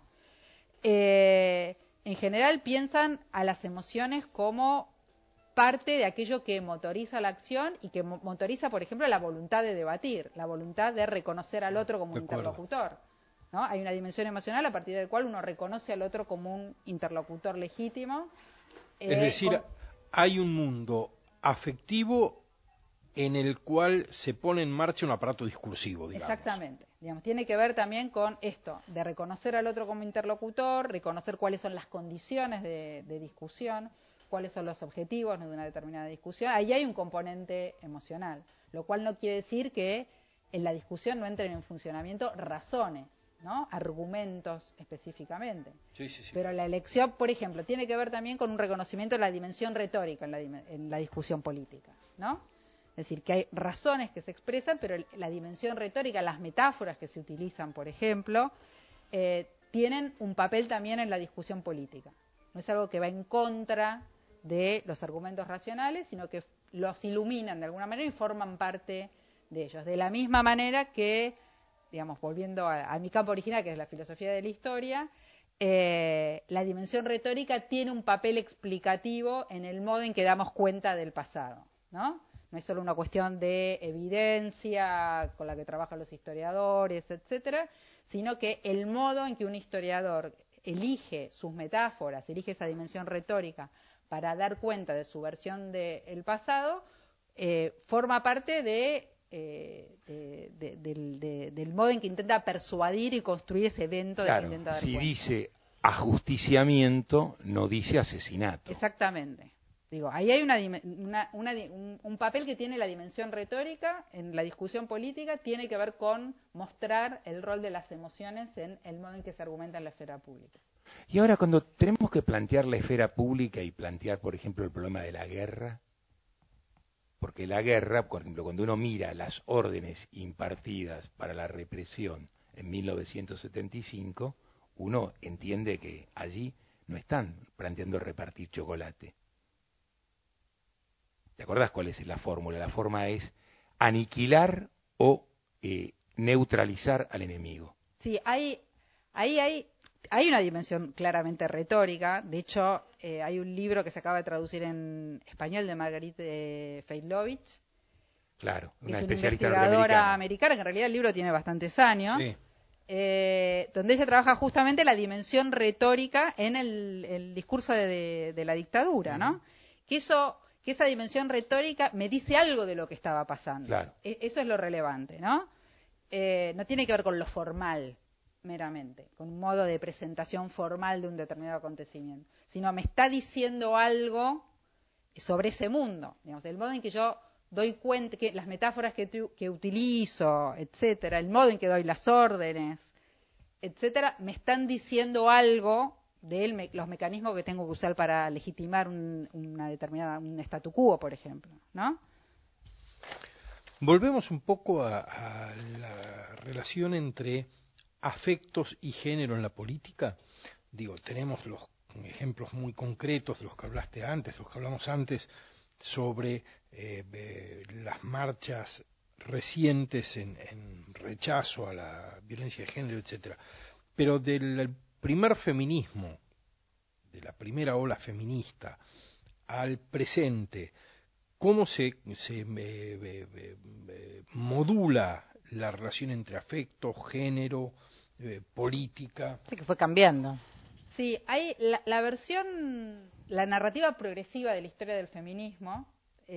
[SPEAKER 4] en general piensan a las emociones como parte de aquello que motoriza la acción y que motoriza, por ejemplo, la voluntad de debatir, la voluntad de reconocer al otro como un interlocutor, ¿no? Hay una dimensión emocional a partir del cual uno reconoce al otro como un interlocutor legítimo.
[SPEAKER 2] Es decir, hay un mundo afectivo en el cual se pone en marcha un aparato discursivo, digamos.
[SPEAKER 4] Exactamente. Digamos, tiene que ver también con esto, de reconocer al otro como interlocutor, reconocer cuáles son las condiciones de discusión, cuáles son los objetivos de una determinada discusión. Ahí hay un componente emocional, lo cual no quiere decir que en la discusión no entren en funcionamiento razones, ¿no? Argumentos específicamente.
[SPEAKER 2] Sí, sí, sí.
[SPEAKER 4] Pero la elección, por ejemplo, tiene que ver también con un reconocimiento de la dimensión retórica en la discusión política, ¿no? Es decir, que hay razones que se expresan, pero la dimensión retórica, las metáforas que se utilizan, por ejemplo, tienen un papel también en la discusión política. No es algo que va en contra de los argumentos racionales, sino que los iluminan de alguna manera y forman parte de ellos. De la misma manera que, digamos, volviendo a mi campo original, que es la filosofía de la historia, la dimensión retórica tiene un papel explicativo en el modo en que damos cuenta del pasado, ¿no? No es solo una cuestión de evidencia con la que trabajan los historiadores, etcétera, sino que el modo en que un historiador elige sus metáforas, elige esa dimensión retórica para dar cuenta de su versión del pasado, forma parte del modo en que intenta persuadir y construir ese evento del que intenta dar cuenta.
[SPEAKER 3] Si dice ajusticiamiento, no dice asesinato.
[SPEAKER 4] Exactamente. Digo, ahí hay un papel que tiene la dimensión retórica en la discusión política, tiene que ver con mostrar el rol de las emociones en el modo en que se argumenta en la esfera pública.
[SPEAKER 3] Y ahora, cuando tenemos que plantear la esfera pública y plantear, por ejemplo, el problema de la guerra, porque la guerra, por ejemplo, cuando uno mira las órdenes impartidas para la represión en 1975, uno entiende que allí no están planteando repartir chocolate. ¿Te acordás cuál es la fórmula? La forma es aniquilar o neutralizar al enemigo.
[SPEAKER 4] Sí, ahí hay una dimensión claramente retórica. De hecho, hay un libro que se acaba de traducir en español de Marguerite Feitlovich.
[SPEAKER 3] Claro,
[SPEAKER 4] una investigadora americana, que en realidad el libro tiene bastantes años.
[SPEAKER 2] Sí.
[SPEAKER 4] Donde ella trabaja justamente la dimensión retórica en el discurso de la dictadura, ¿no? Que esa dimensión retórica me dice algo de lo que estaba pasando.
[SPEAKER 3] Claro.
[SPEAKER 4] Eso es lo relevante, ¿no? No tiene que ver con lo formal, meramente, con un modo de presentación formal de un determinado acontecimiento, sino me está diciendo algo sobre ese mundo, digamos, el modo en que yo doy cuenta, que las metáforas que utilizo, etcétera, el modo en que doy las órdenes, etcétera, me están diciendo algo de los mecanismos que tengo que usar para legitimar un statu quo, por ejemplo, ¿no?
[SPEAKER 2] Volvemos un poco a la relación entre afectos y género en la política. Digo, tenemos los ejemplos muy concretos de los que hablaste antes, los que hablamos antes, sobre las marchas recientes en rechazo a la violencia de género, etcétera. Pero del primer feminismo, de la primera ola feminista, al presente, ¿cómo se modula la relación entre afecto, género, política?
[SPEAKER 1] Sí, que fue cambiando.
[SPEAKER 4] Sí, hay la narrativa progresiva de la historia del feminismo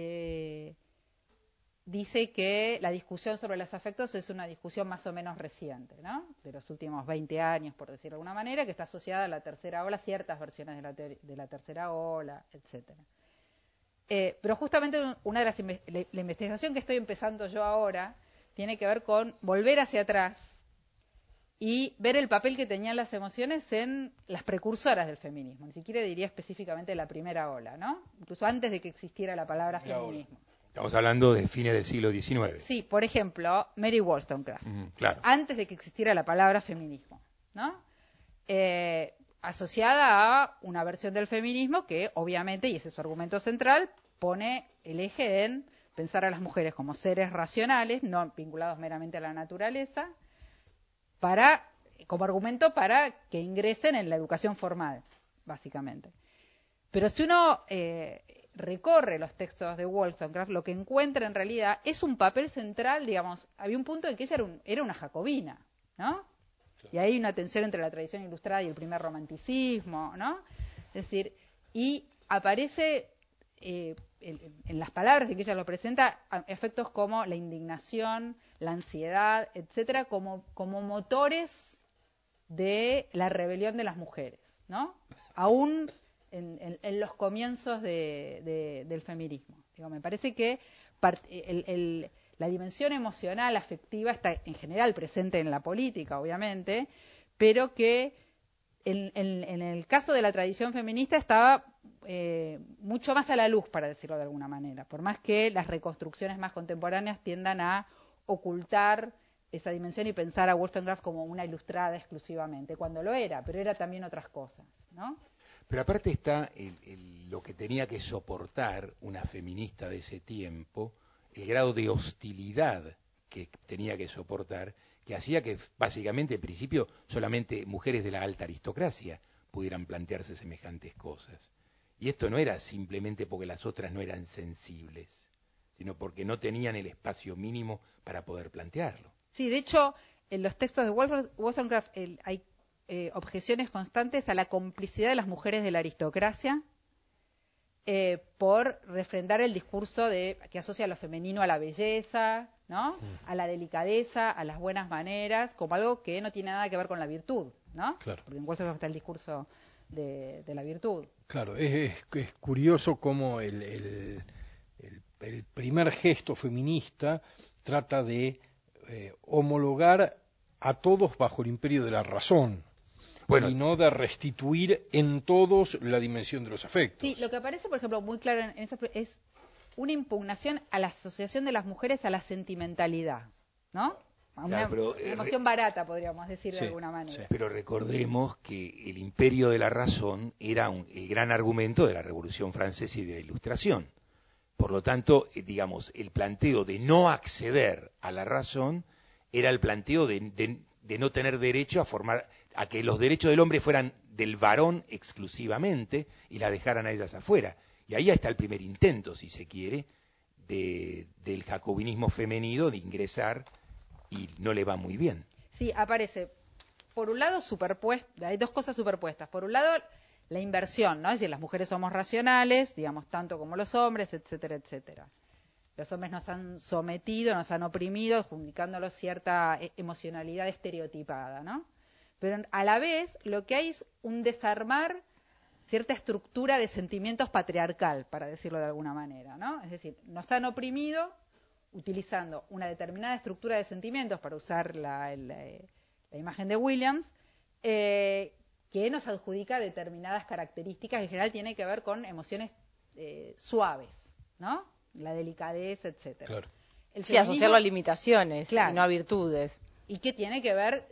[SPEAKER 4] dice que la discusión sobre los afectos es una discusión más o menos reciente, ¿no? De los últimos 20 años, por decirlo de alguna manera, que está asociada a la tercera ola, ciertas versiones de la tercera ola, etcétera. Pero justamente una de la investigación que estoy empezando yo ahora tiene que ver con volver hacia atrás y ver el papel que tenían las emociones en las precursoras del feminismo, ni siquiera diría específicamente la primera ola, ¿no? Incluso antes de que existiera la palabra feminismo.
[SPEAKER 3] Estamos hablando de fines del siglo XIX.
[SPEAKER 4] Sí, por ejemplo, Mary Wollstonecraft.
[SPEAKER 3] Claro.
[SPEAKER 4] Antes de que existiera la palabra feminismo, ¿no? Asociada a una versión del feminismo que, obviamente, y ese es su argumento central, pone el eje en pensar a las mujeres como seres racionales, no vinculados meramente a la naturaleza, como argumento para que ingresen en la educación formal, básicamente. Pero si uno recorre los textos de Wollstonecraft, lo que encuentra en realidad es un papel central, digamos, había un punto en que ella era una jacobina, ¿no? Y hay una tensión entre la tradición ilustrada y el primer romanticismo, ¿no? Es decir, y aparece en las palabras en que ella lo presenta, efectos como la indignación, la ansiedad, etcétera, como motores de la rebelión de las mujeres, ¿no? Aún en los comienzos del feminismo. Digo, me parece que la dimensión emocional, afectiva, está en general presente en la política, obviamente, pero que en el caso de la tradición feminista estaba mucho más a la luz, para decirlo de alguna manera, por más que las reconstrucciones más contemporáneas tiendan a ocultar esa dimensión y pensar a Wollstonecraft como una ilustrada exclusivamente, cuando lo era, pero era también otras cosas, ¿no?
[SPEAKER 3] Pero aparte está lo que tenía que soportar una feminista de ese tiempo, el grado de hostilidad que tenía que soportar, que hacía que básicamente en principio solamente mujeres de la alta aristocracia pudieran plantearse semejantes cosas. Y esto no era simplemente porque las otras no eran sensibles, sino porque no tenían el espacio mínimo para poder plantearlo.
[SPEAKER 4] Sí, de hecho, en los textos de Wollstonecraft hay objeciones constantes a la complicidad de las mujeres de la aristocracia por refrendar el discurso que asocia lo femenino a la belleza, ¿no? A la delicadeza, a las buenas maneras, como algo que no tiene nada que ver con la virtud, ¿no?
[SPEAKER 2] Claro.
[SPEAKER 4] Porque en Wollstonecraft está el discurso de la virtud.
[SPEAKER 2] Claro, es curioso cómo el primer gesto feminista trata de homologar a todos bajo el imperio de la razón. Bueno, y no de restituir en todos la dimensión de los afectos.
[SPEAKER 4] Sí, lo que aparece, por ejemplo, muy claro en eso es una impugnación a la asociación de las mujeres a la sentimentalidad, ¿no? A una emoción barata, podríamos decir de alguna manera.
[SPEAKER 3] Sí. Pero recordemos que el imperio de la razón era el gran argumento de la Revolución Francesa y de la Ilustración. Por lo tanto, digamos, el planteo de no acceder a la razón era el planteo de no tener derecho a que los derechos del hombre fueran del varón exclusivamente y la dejaran a ellas afuera. Y ahí está el primer intento, si se quiere, del jacobinismo femenino de ingresar, y no le va muy bien.
[SPEAKER 4] Sí, aparece, por un lado, hay dos cosas superpuestas. Por un lado, la inversión, ¿no? Es decir, las mujeres somos racionales, digamos, tanto como los hombres, etcétera, etcétera. Los hombres nos han sometido, nos han oprimido, adjudicándolos cierta emocionalidad estereotipada, ¿no? Pero a la vez lo que hay es un desarmar cierta estructura de sentimientos patriarcal, para decirlo de alguna manera, ¿no? Es decir, nos han oprimido utilizando una determinada estructura de sentimientos, para usar la imagen de Williams, que nos adjudica determinadas características, que en general tiene que ver con emociones suaves, ¿no? La delicadeza, etcétera.
[SPEAKER 2] Claro.
[SPEAKER 1] Sí, asociarlo a limitaciones, claro, y no a virtudes.
[SPEAKER 4] Y que tiene que ver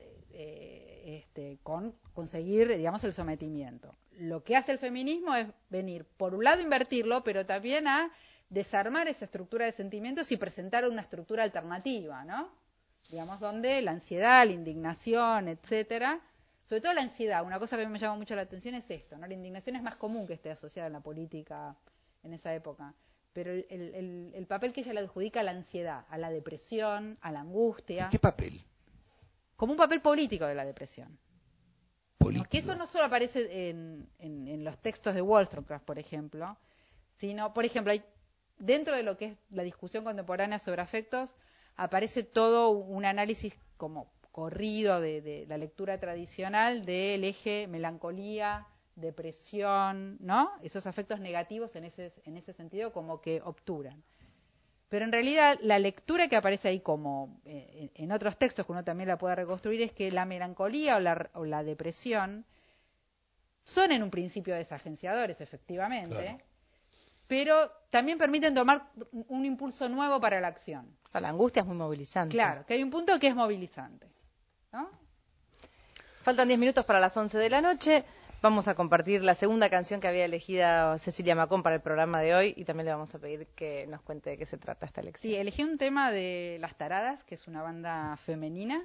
[SPEAKER 4] con conseguir, digamos, el sometimiento. Lo que hace el feminismo es venir, por un lado, invertirlo, pero también a desarmar esa estructura de sentimientos y presentar una estructura alternativa, ¿no? Digamos, donde la ansiedad, la indignación, etcétera, sobre todo la ansiedad, una cosa que me llama mucho la atención es esto, ¿no? La indignación es más común que esté asociada en la política en esa época, pero el papel que ella le adjudica a la ansiedad, a la depresión, a la angustia.
[SPEAKER 3] ¿Qué papel?
[SPEAKER 4] Como un papel político de la depresión.
[SPEAKER 3] Político.
[SPEAKER 4] Porque eso no solo aparece en los textos de Wollstonecraft, por ejemplo, sino, por ejemplo, dentro de lo que es la discusión contemporánea sobre afectos, aparece todo un análisis como corrido de la lectura tradicional del eje melancolía, depresión, ¿no? Esos afectos negativos en ese sentido como que obturan. Pero en realidad la lectura que aparece ahí, como en otros textos que uno también la puede reconstruir, es que la melancolía o la depresión son en un principio desagenciadores, efectivamente, claro, pero también permiten tomar un impulso nuevo para la acción.
[SPEAKER 1] La angustia es muy movilizante.
[SPEAKER 4] Claro, que hay un punto que es movilizante, ¿no?
[SPEAKER 1] Faltan 10 minutos para las 11 de la noche. Vamos a compartir la segunda canción que había elegido Cecilia Macón para el programa de hoy, y también le vamos a pedir que nos cuente de qué se trata esta elección.
[SPEAKER 4] Sí, elegí un tema de Las Taradas, que es una banda femenina.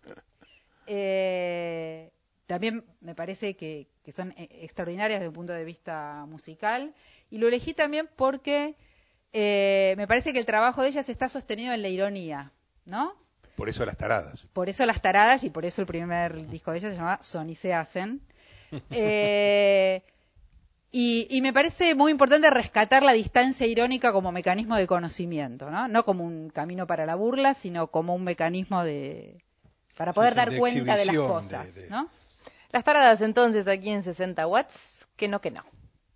[SPEAKER 4] También me parece que son extraordinarias desde un punto de vista musical, y lo elegí también porque me parece que el trabajo de ellas está sostenido en la ironía, ¿no?
[SPEAKER 3] Por eso Las Taradas.
[SPEAKER 4] Por eso Las Taradas, y por eso el primer disco de ellas se llama Son y se hacen. Y me parece muy importante rescatar la distancia irónica como mecanismo de conocimiento, ¿no? No como un camino para la burla, sino como un mecanismo para poder dar cuenta de las cosas, ¿no?
[SPEAKER 1] Las taradas entonces aquí en 60 watts, que no, que no.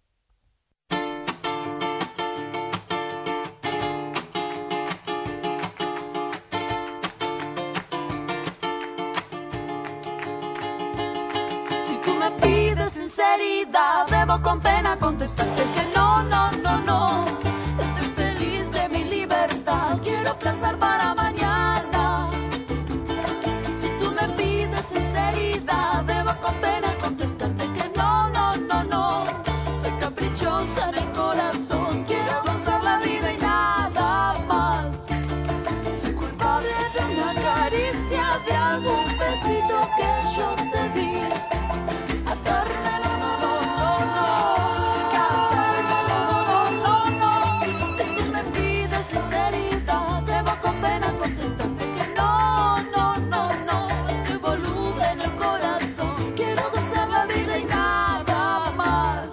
[SPEAKER 5] Si tú me pides sinceridad, debo con pena contestarte que no, no, no, no. Estoy feliz de mi libertad, quiero pensar para mañana. Si tú me pides sinceridad, debo con pena contestarte que no, no, no, no. Soy caprichosa en el corazón, quiero gozar la vida y nada más. Soy culpable de una caricia, de algún besito que yo te di. Atarme, no, no, no, no, no. Casarme, no, no, no, no, no. Si tú me pides sinceridad, debo con pena contestarte que no, no, no, no. Estoy voluble en el corazón, quiero gozar la vida y nada más.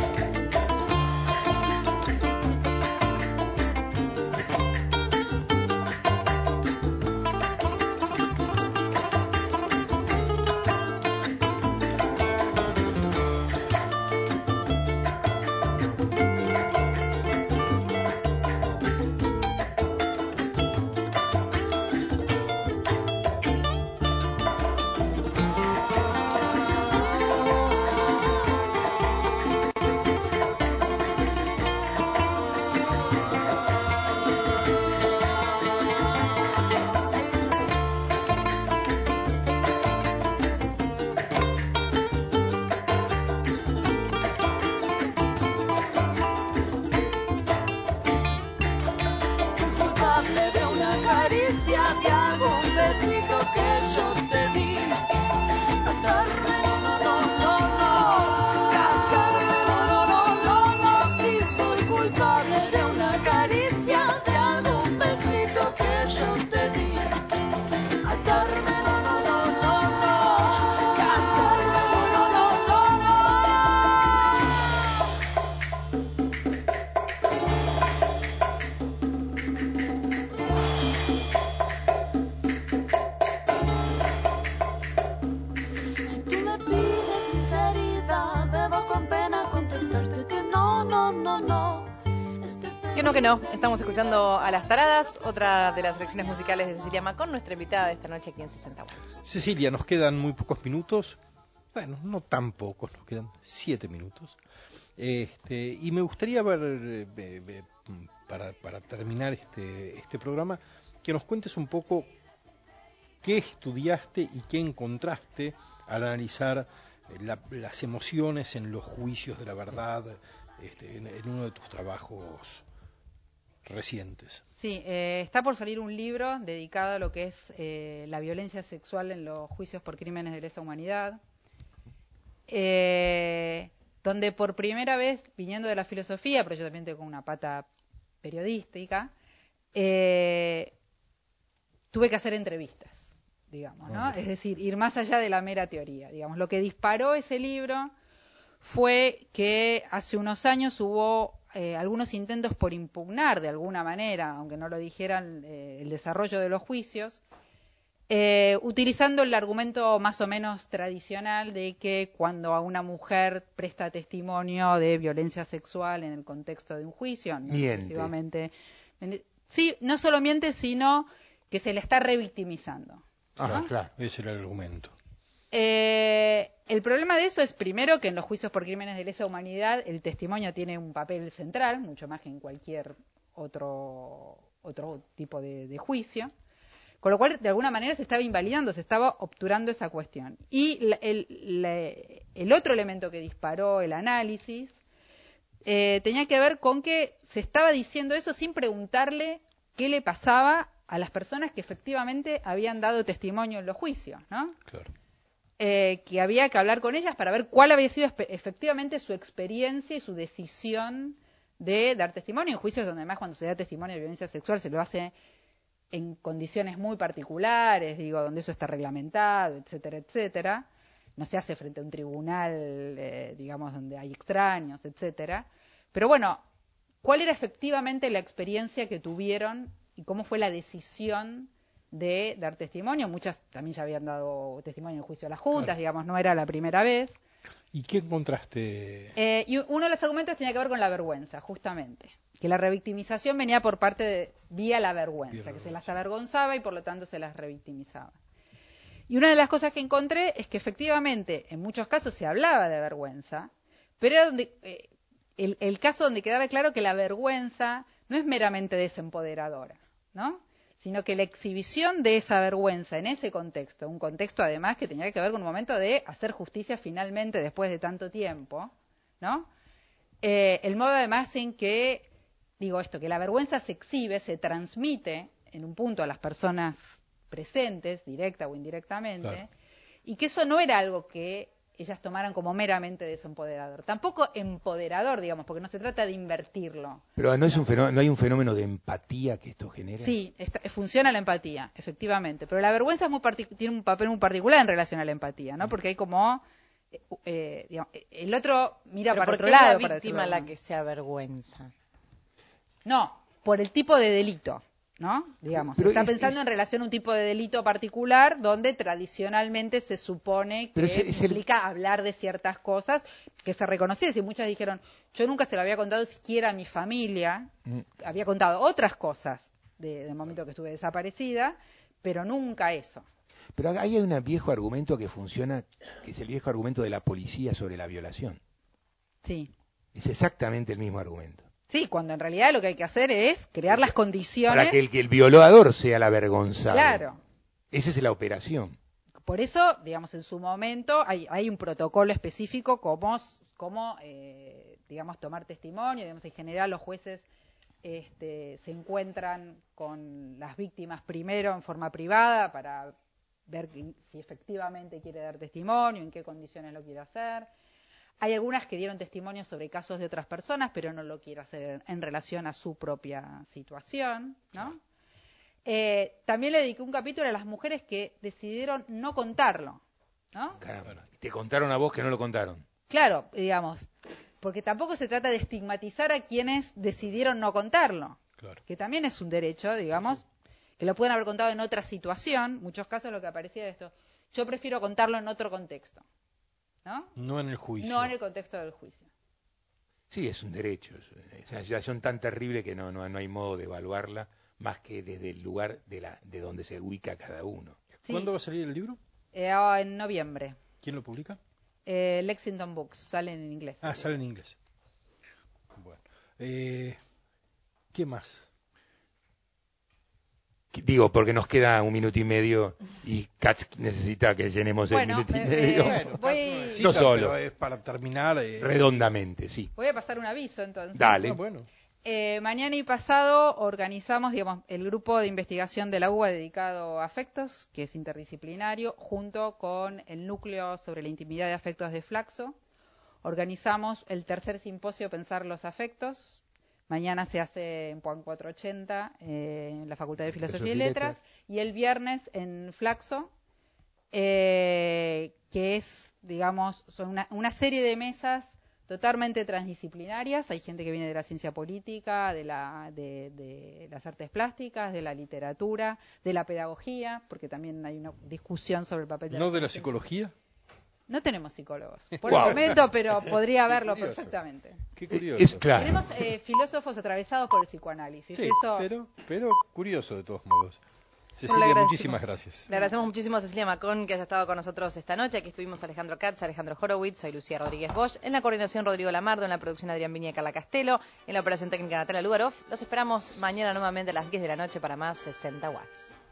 [SPEAKER 5] Soy culpable de una caricia, de algún besito que yo te di. Atarme, no, no, no, no, no. Casarme, no, no, no, no, no. Sí, soy culpable de una caricia, de algún besito que yo te di. Atarme, no, no, no, no, no. Casarme, no, no, no, no, no. Si tú me pides sinceridad, debo con pena contestarte que no, no, no, no.
[SPEAKER 1] Que no, que no. Estamos escuchando a Las Taradas, otra de las selecciones musicales de Cecilia Macón, nuestra invitada de esta noche aquí en 60 watts.
[SPEAKER 2] Cecilia, nos quedan muy pocos minutos. Bueno, no tan pocos, nos quedan 7 minutos. Y me gustaría ver, para terminar este programa, que nos cuentes un poco qué estudiaste y qué encontraste al analizar las emociones en los juicios de la verdad en uno de tus trabajos recientes.
[SPEAKER 4] Sí, está por salir un libro dedicado a lo que es la violencia sexual en los juicios por crímenes de lesa humanidad, donde por primera vez, viniendo de la filosofía, pero yo también tengo una pata periodística, tuve que hacer entrevistas, digamos, ¿no? Es decir, ir más allá de la mera teoría, digamos. Lo que disparó ese libro fue que hace unos años hubo algunos intentos por impugnar de alguna manera, aunque no lo dijeran, el desarrollo de los juicios, utilizando el argumento más o menos tradicional de que cuando a una mujer presta testimonio de violencia sexual en el contexto de un juicio, no exclusivamente, sí, no solo miente, sino que se le está revictimizando.
[SPEAKER 2] Claro, ese era el argumento.
[SPEAKER 4] El problema de eso es, primero, que en los juicios por crímenes de lesa humanidad el testimonio tiene un papel central, mucho más que en cualquier otro tipo de juicio, con lo cual, de alguna manera, se estaba invalidando, se estaba obturando esa cuestión. Y el otro elemento que disparó el análisis tenía que ver con que se estaba diciendo eso sin preguntarle qué le pasaba a las personas que efectivamente habían dado testimonio en los juicios, ¿no?
[SPEAKER 2] Claro.
[SPEAKER 4] Que había que hablar con ellas para ver cuál había sido efectivamente su experiencia y su decisión de dar testimonio en juicios donde además cuando se da testimonio de violencia sexual se lo hace en condiciones muy particulares, digo, donde eso está reglamentado, etcétera, etcétera. no se hace frente a un tribunal, digamos, donde hay extraños, etcétera. Pero bueno, ¿cuál era efectivamente la experiencia que tuvieron y cómo fue la decisión de dar testimonio? Muchas también ya habían dado testimonio en el juicio de las juntas,
[SPEAKER 2] Claro.
[SPEAKER 4] digamos, no era la primera vez.
[SPEAKER 2] ¿Y qué encontraste?
[SPEAKER 4] Y uno de los argumentos tenía que ver con la vergüenza, justamente. Que la revictimización venía por parte vía la vergüenza, que se las avergonzaba y por lo tanto se las revictimizaba. Y una de las cosas que encontré es que efectivamente en muchos casos se hablaba de vergüenza, pero era donde, el caso donde quedaba claro que la vergüenza no es meramente desempoderadora, ¿no? Sino que la exhibición de esa vergüenza en ese contexto, un contexto además que tenía que ver con un momento de hacer justicia finalmente después de tanto tiempo, ¿no? El modo además en que, digo esto, que la vergüenza se exhibe, se transmite en un punto a las personas presentes, directa o indirectamente,
[SPEAKER 2] Claro.
[SPEAKER 4] y que eso no era algo que ellas tomaran como meramente desempoderador, tampoco empoderador, digamos, porque no se trata de invertirlo.
[SPEAKER 3] Pero no hay un fenómeno de empatía que esto genera.
[SPEAKER 4] Sí, funciona la empatía, efectivamente, pero la vergüenza tiene un papel muy particular en relación a la empatía, ¿no? Porque hay como, digamos, el otro mira
[SPEAKER 1] Pero
[SPEAKER 4] para
[SPEAKER 1] ¿por
[SPEAKER 4] otro
[SPEAKER 1] qué
[SPEAKER 4] lado.
[SPEAKER 1] es la
[SPEAKER 4] para
[SPEAKER 1] víctima
[SPEAKER 4] decirlo de
[SPEAKER 1] la que se avergüenza?
[SPEAKER 4] No, por el tipo de delito, ¿no? Digamos,
[SPEAKER 3] Pero
[SPEAKER 4] está pensando en relación a un tipo de delito particular donde tradicionalmente se supone
[SPEAKER 3] Pero
[SPEAKER 4] que
[SPEAKER 3] es el-
[SPEAKER 4] implica hablar de ciertas cosas que se reconocían. Y muchas dijeron, yo nunca se lo había contado siquiera a mi familia, había contado otras cosas del momento que estuve desaparecida, pero nunca eso.
[SPEAKER 3] Pero hay un viejo argumento que funciona, que es el viejo argumento de la policía sobre la violación.
[SPEAKER 4] Sí.
[SPEAKER 3] Es exactamente el mismo argumento.
[SPEAKER 4] Sí, cuando en realidad lo que hay que hacer es crear las condiciones.
[SPEAKER 3] Para que el violador sea el avergonzado.
[SPEAKER 4] Claro.
[SPEAKER 3] Esa es la operación.
[SPEAKER 4] Por eso, digamos, en su momento hay un protocolo específico como digamos, tomar testimonio. Digamos, en general los jueces se encuentran con las víctimas primero en forma privada para ver si efectivamente quiere dar testimonio, en qué condiciones lo quiere hacer. Hay algunas que dieron testimonio sobre casos de otras personas, pero no lo quiere hacer en relación a su propia situación, ¿no? También le dediqué un capítulo a las mujeres que decidieron no contarlo, ¿no?
[SPEAKER 3] Caramba, te contaron a vos que no lo contaron.
[SPEAKER 4] Claro, digamos, porque tampoco se trata de estigmatizar a quienes decidieron no contarlo,
[SPEAKER 2] Claro.
[SPEAKER 4] que también es un derecho, digamos, que lo pueden haber contado en otra situación. En muchos casos lo que aparecía de esto, yo prefiero contarlo en otro contexto, ¿no?
[SPEAKER 2] No en el juicio.
[SPEAKER 4] No en el contexto del juicio.
[SPEAKER 3] Sí, es un derecho. Es una situación tan terrible que no hay modo de evaluarla más que desde el lugar de donde se ubica cada uno.
[SPEAKER 4] Sí.
[SPEAKER 2] ¿Cuándo va a salir el libro?
[SPEAKER 4] En noviembre.
[SPEAKER 2] ¿Quién lo publica?
[SPEAKER 4] Lexington Books, salen en inglés.
[SPEAKER 2] Ah, sale en inglés. Bueno. ¿Qué más?
[SPEAKER 3] Digo, porque nos queda 1 minuto y medio y Katz necesita que llenemos el minuto y medio. No solo.
[SPEAKER 2] Pero es para terminar.
[SPEAKER 3] Redondamente, sí.
[SPEAKER 4] Voy a pasar un aviso entonces.
[SPEAKER 3] Dale.
[SPEAKER 2] Ah, bueno.
[SPEAKER 4] Mañana y pasado organizamos, digamos, el grupo de investigación de la UBA dedicado a afectos, que es interdisciplinario, junto con el núcleo sobre la intimidad de afectos de Flaxo. Organizamos el tercer simposio Pensar los afectos. Mañana se hace en Puan 480, en la Facultad de Filosofía y Letras, y el viernes en Flaxo, que es, digamos, son una serie de mesas totalmente transdisciplinarias. Hay gente que viene de la ciencia política, de las artes plásticas, de la literatura, de la pedagogía, porque también hay una discusión sobre el papel de
[SPEAKER 2] ¿No de la psicología?
[SPEAKER 4] No tenemos psicólogos por el momento, pero podría haberlo perfectamente.
[SPEAKER 2] Qué curioso.
[SPEAKER 3] Claro.
[SPEAKER 4] Tenemos filósofos atravesados por el psicoanálisis.
[SPEAKER 2] Sí,
[SPEAKER 4] Eso...
[SPEAKER 2] pero curioso de todos modos.
[SPEAKER 1] Le
[SPEAKER 2] Cecilia,
[SPEAKER 1] agradecemos.
[SPEAKER 2] muchísimas gracias.
[SPEAKER 1] Le agradecemos muchísimo a Cecilia Macón que haya estado con nosotros esta noche. Aquí estuvimos Alejandro Katz, Alejandro Horowitz, soy Lucía Rodríguez Bosch. En la coordinación Rodrigo Lamardo, en la producción Adrián Viña y Carla Castelo, en la operación técnica Natalia Lugarov. Los esperamos mañana nuevamente a las 10 de la noche para más 60 watts.